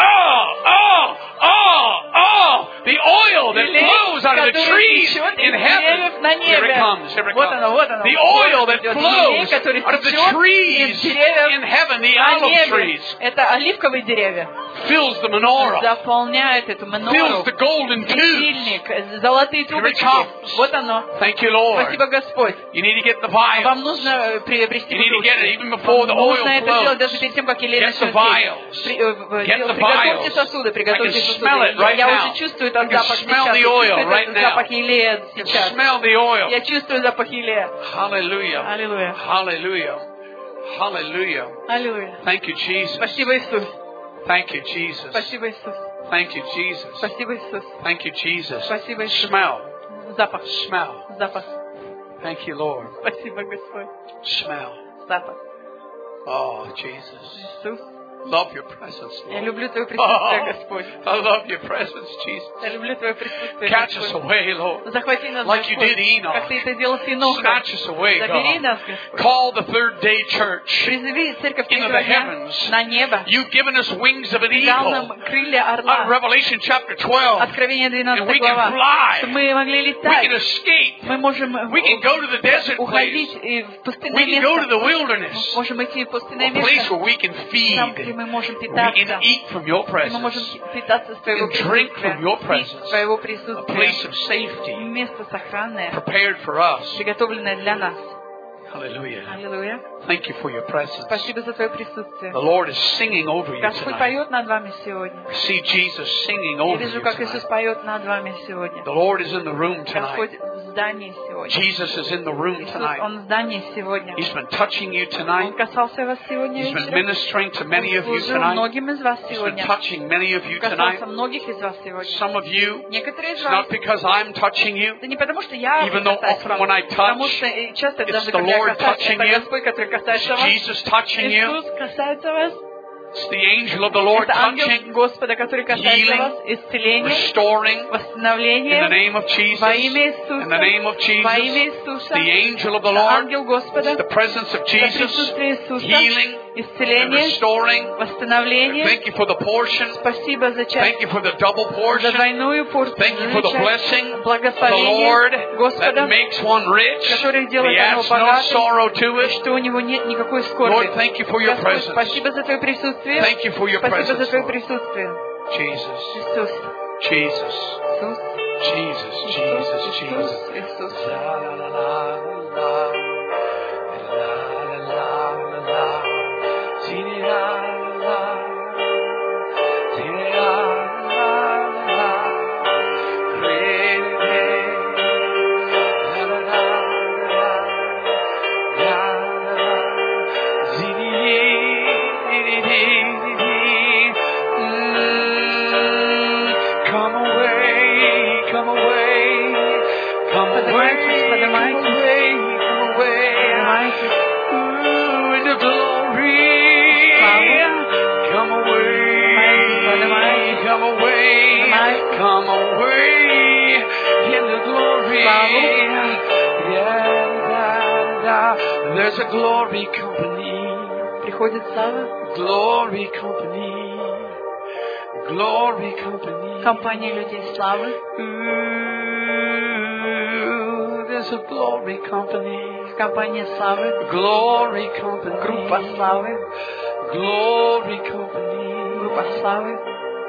The oil that Елей, flows out of the который trees течет in из деревьев heaven. на Here it небе. comes. Here it Вот comes. оно, вот оно. The oil that Елей, flows который out of the течет trees из деревьев in heaven, the на olive небе. trees, Это оливковые деревья. fills the menorah, Заполняет эту fills менору. the golden tubes. Светильник, золотые трубочки. comes. Вот оно. Thank you, Lord. Спасибо, Господь. You need to get the Вам vials. нужно приобрести You need to get it бутылочки. even before the Вам oil нужно это сделать flows. даже перед тем, как елей Get начнет the vials. течь. Get the Приготовьте vials. сосуды, приготовьте I can smell it сосуды. right Я now. уже чувствую этот I can запах smell сейчас. the Я oil чувствую right этот now. запах елея сейчас. Smell the oil. Я чувствую запах елея. Hallelujah. Аллилуйя. Hallelujah. Hallelujah. Аллилуйя. Thank you, Jesus. Спасибо, Иисус. Thank you, Jesus. Спасибо, Иисус. Thank you, Jesus. Спасибо, Иисус. Thank you, Jesus. Спасибо, Иисус. Smell. Запах. Smell. Запах. Thank you, Lord. Спасибо, Господь. Smell. Запах. Oh, Jesus. Иисус. Love your presence, Я Lord. люблю Твое присутствие, Господь. I love your presence, Jesus. Я люблю Твое присутствие, Catch us Господь. away, Lord. Захвати нас, Like you Господь, did Enoch. как Ты это делал с Енохом. Snatch us away, Забери God. нас, Господь. Call the third day church. Призови церковь Into третьего the дня heavens. на небо. You've given us wings of an Ты дал eagle. нам крылья Out of орла. Revelation chapter 12. Откровение And 12 we can глава. fly. Чтобы мы могли We летать. can escape. Мы можем We can go to the desert уходить place. и в We пустынное can go to место. the wilderness. Мы можем идти в пустынное A place место, where we can feed. там, где мы можем We питаться. can eat from your Где мы можем presence. питаться с Твоего And drink присутствия. from your Пить presence. Твоего A присутствия. place of safety Место сохранное, prepared for us. приготовленное для нас. Hallelujah. Аллилуйя. Thank you for your presence. Спасибо за Твое присутствие. The Lord is singing over you Господь tonight. поет над вами сегодня. I see Jesus singing Я over вижу, you как Иисус tonight. поет над вами сегодня. The Lord is in the room Господь tonight. в здании сегодня. Jesus is in the room Иисус, tonight. Он в здании сегодня. He's been touching you Он tonight. касался вас сегодня He's been вечером. ministering to many of you Он служил tonight. многим из вас He's been сегодня. touching many of you Касался tonight. многих из вас сегодня. Some of you, Некоторые из it's вас, not because I'm touching you. да не потому, что я Even though касаюсь often вас, when I потому touch, что часто it's даже the когда Lord touching это you. Господь, который It's касается вас. Jesus touching you. Иисус касается вас. It's the angel of the Lord Это ангел touching, Господа, который касается healing, вас. Исцеление, restoring, in the восстановление. name of Jesus. Во имя In Иисуса. the name of Jesus. Во имя It's Иисуса. the angel of the Это Lord. ангел Господа. It's the presence of Это Jesus. присутствие Иисуса. Healing and Исцеление, restoring. восстановление. Thank you for the portion. Спасибо за часть, Thank you for the double за portion. двойную порцию. Thank you for the blessing of the Благословение Lord that Господа, makes one rich. который He делает одного adds no богатым, sorrow to и it. что у него нет никакой скорби. Lord, thank you for your Господь, presence. спасибо за Твое присутствие. Thank you for your Спасибо за presence, Твое Lord. присутствие. Jesus, Иисус, Jesus, Иисус, Jesus, Jesus, Иисус, Jesus. Иисус. La la la la la, la la la la, zee la la, zee la la la, re re, la la la la, la la, zee dee dee dee. Come away, come away, come away, come away, come away, ooh, into glory. Come away, come away, come away, into glory. Yeah, da, da. There's a glory company, Приходит слава, glory company, glory company. компания людей славы, Ooh, there's a glory company, компания славы, glory company, группа славы, glory company. группа славы.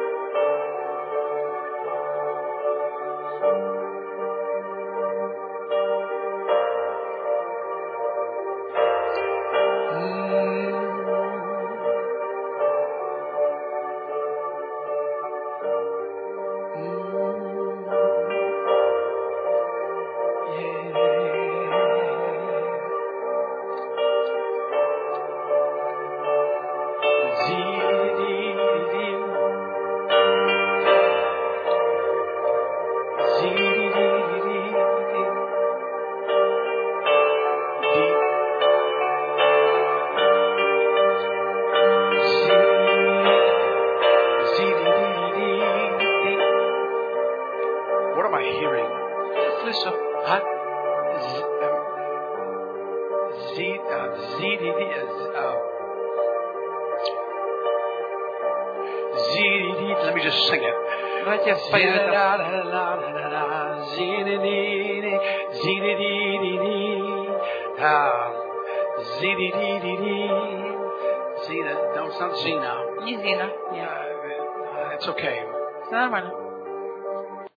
What am I hearing? Слышу. Huh? Let me just sing it. Давайте я спою это. Zina, no, it's not Zina. Не Зина. Нет. It's okay. Все нормально.